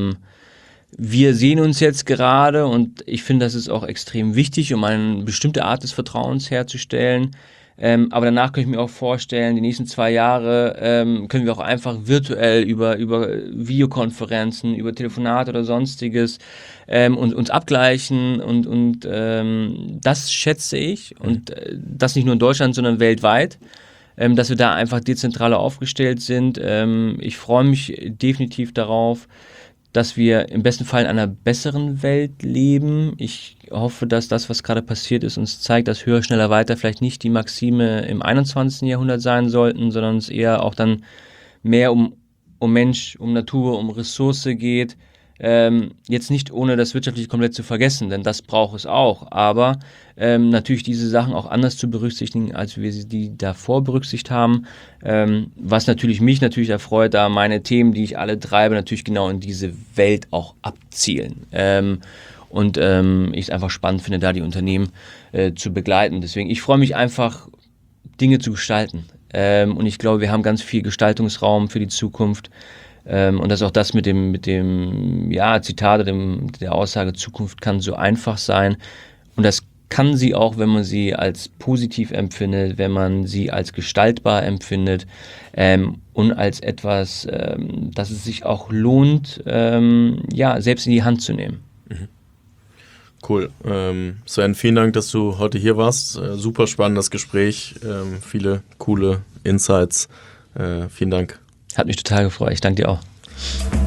wir sehen uns jetzt gerade und ich finde, das ist auch extrem wichtig, um eine bestimmte Art des Vertrauens herzustellen. Aber danach kann ich mir auch vorstellen, die nächsten 2 Jahre können wir auch einfach virtuell über Videokonferenzen, über Telefonate oder sonstiges uns abgleichen und das schätze ich und das nicht nur in Deutschland, sondern weltweit, dass wir da einfach dezentraler aufgestellt sind. Ich freue mich definitiv darauf, dass wir im besten Fall in einer besseren Welt leben. Ich hoffe, dass das, was gerade passiert ist, uns zeigt, dass höher, schneller, weiter vielleicht nicht die Maxime im 21. Jahrhundert sein sollten, sondern es eher auch dann mehr um Mensch, um Natur, um Ressource geht. Jetzt nicht ohne das Wirtschaftliche komplett zu vergessen, denn das braucht es auch, aber natürlich diese Sachen auch anders zu berücksichtigen, als wir die davor berücksichtigt haben, was mich natürlich erfreut, da meine Themen, die ich alle treibe, natürlich genau in diese Welt auch abzielen. Ich es einfach spannend finde, da die Unternehmen zu begleiten. Deswegen, ich freue mich einfach, Dinge zu gestalten. Und ich glaube, wir haben ganz viel Gestaltungsraum für die Zukunft. Und das ist auch das mit dem Zitat oder der Aussage, Zukunft kann so einfach sein. Und das kann sie auch, wenn man sie als positiv empfindet, wenn man sie als gestaltbar empfindet und als etwas, dass es sich auch lohnt, selbst in die Hand zu nehmen. Cool. Sven, vielen Dank, dass du heute hier warst. Super spannendes Gespräch, viele coole Insights. Vielen Dank. Hat mich total gefreut. Ich danke dir auch.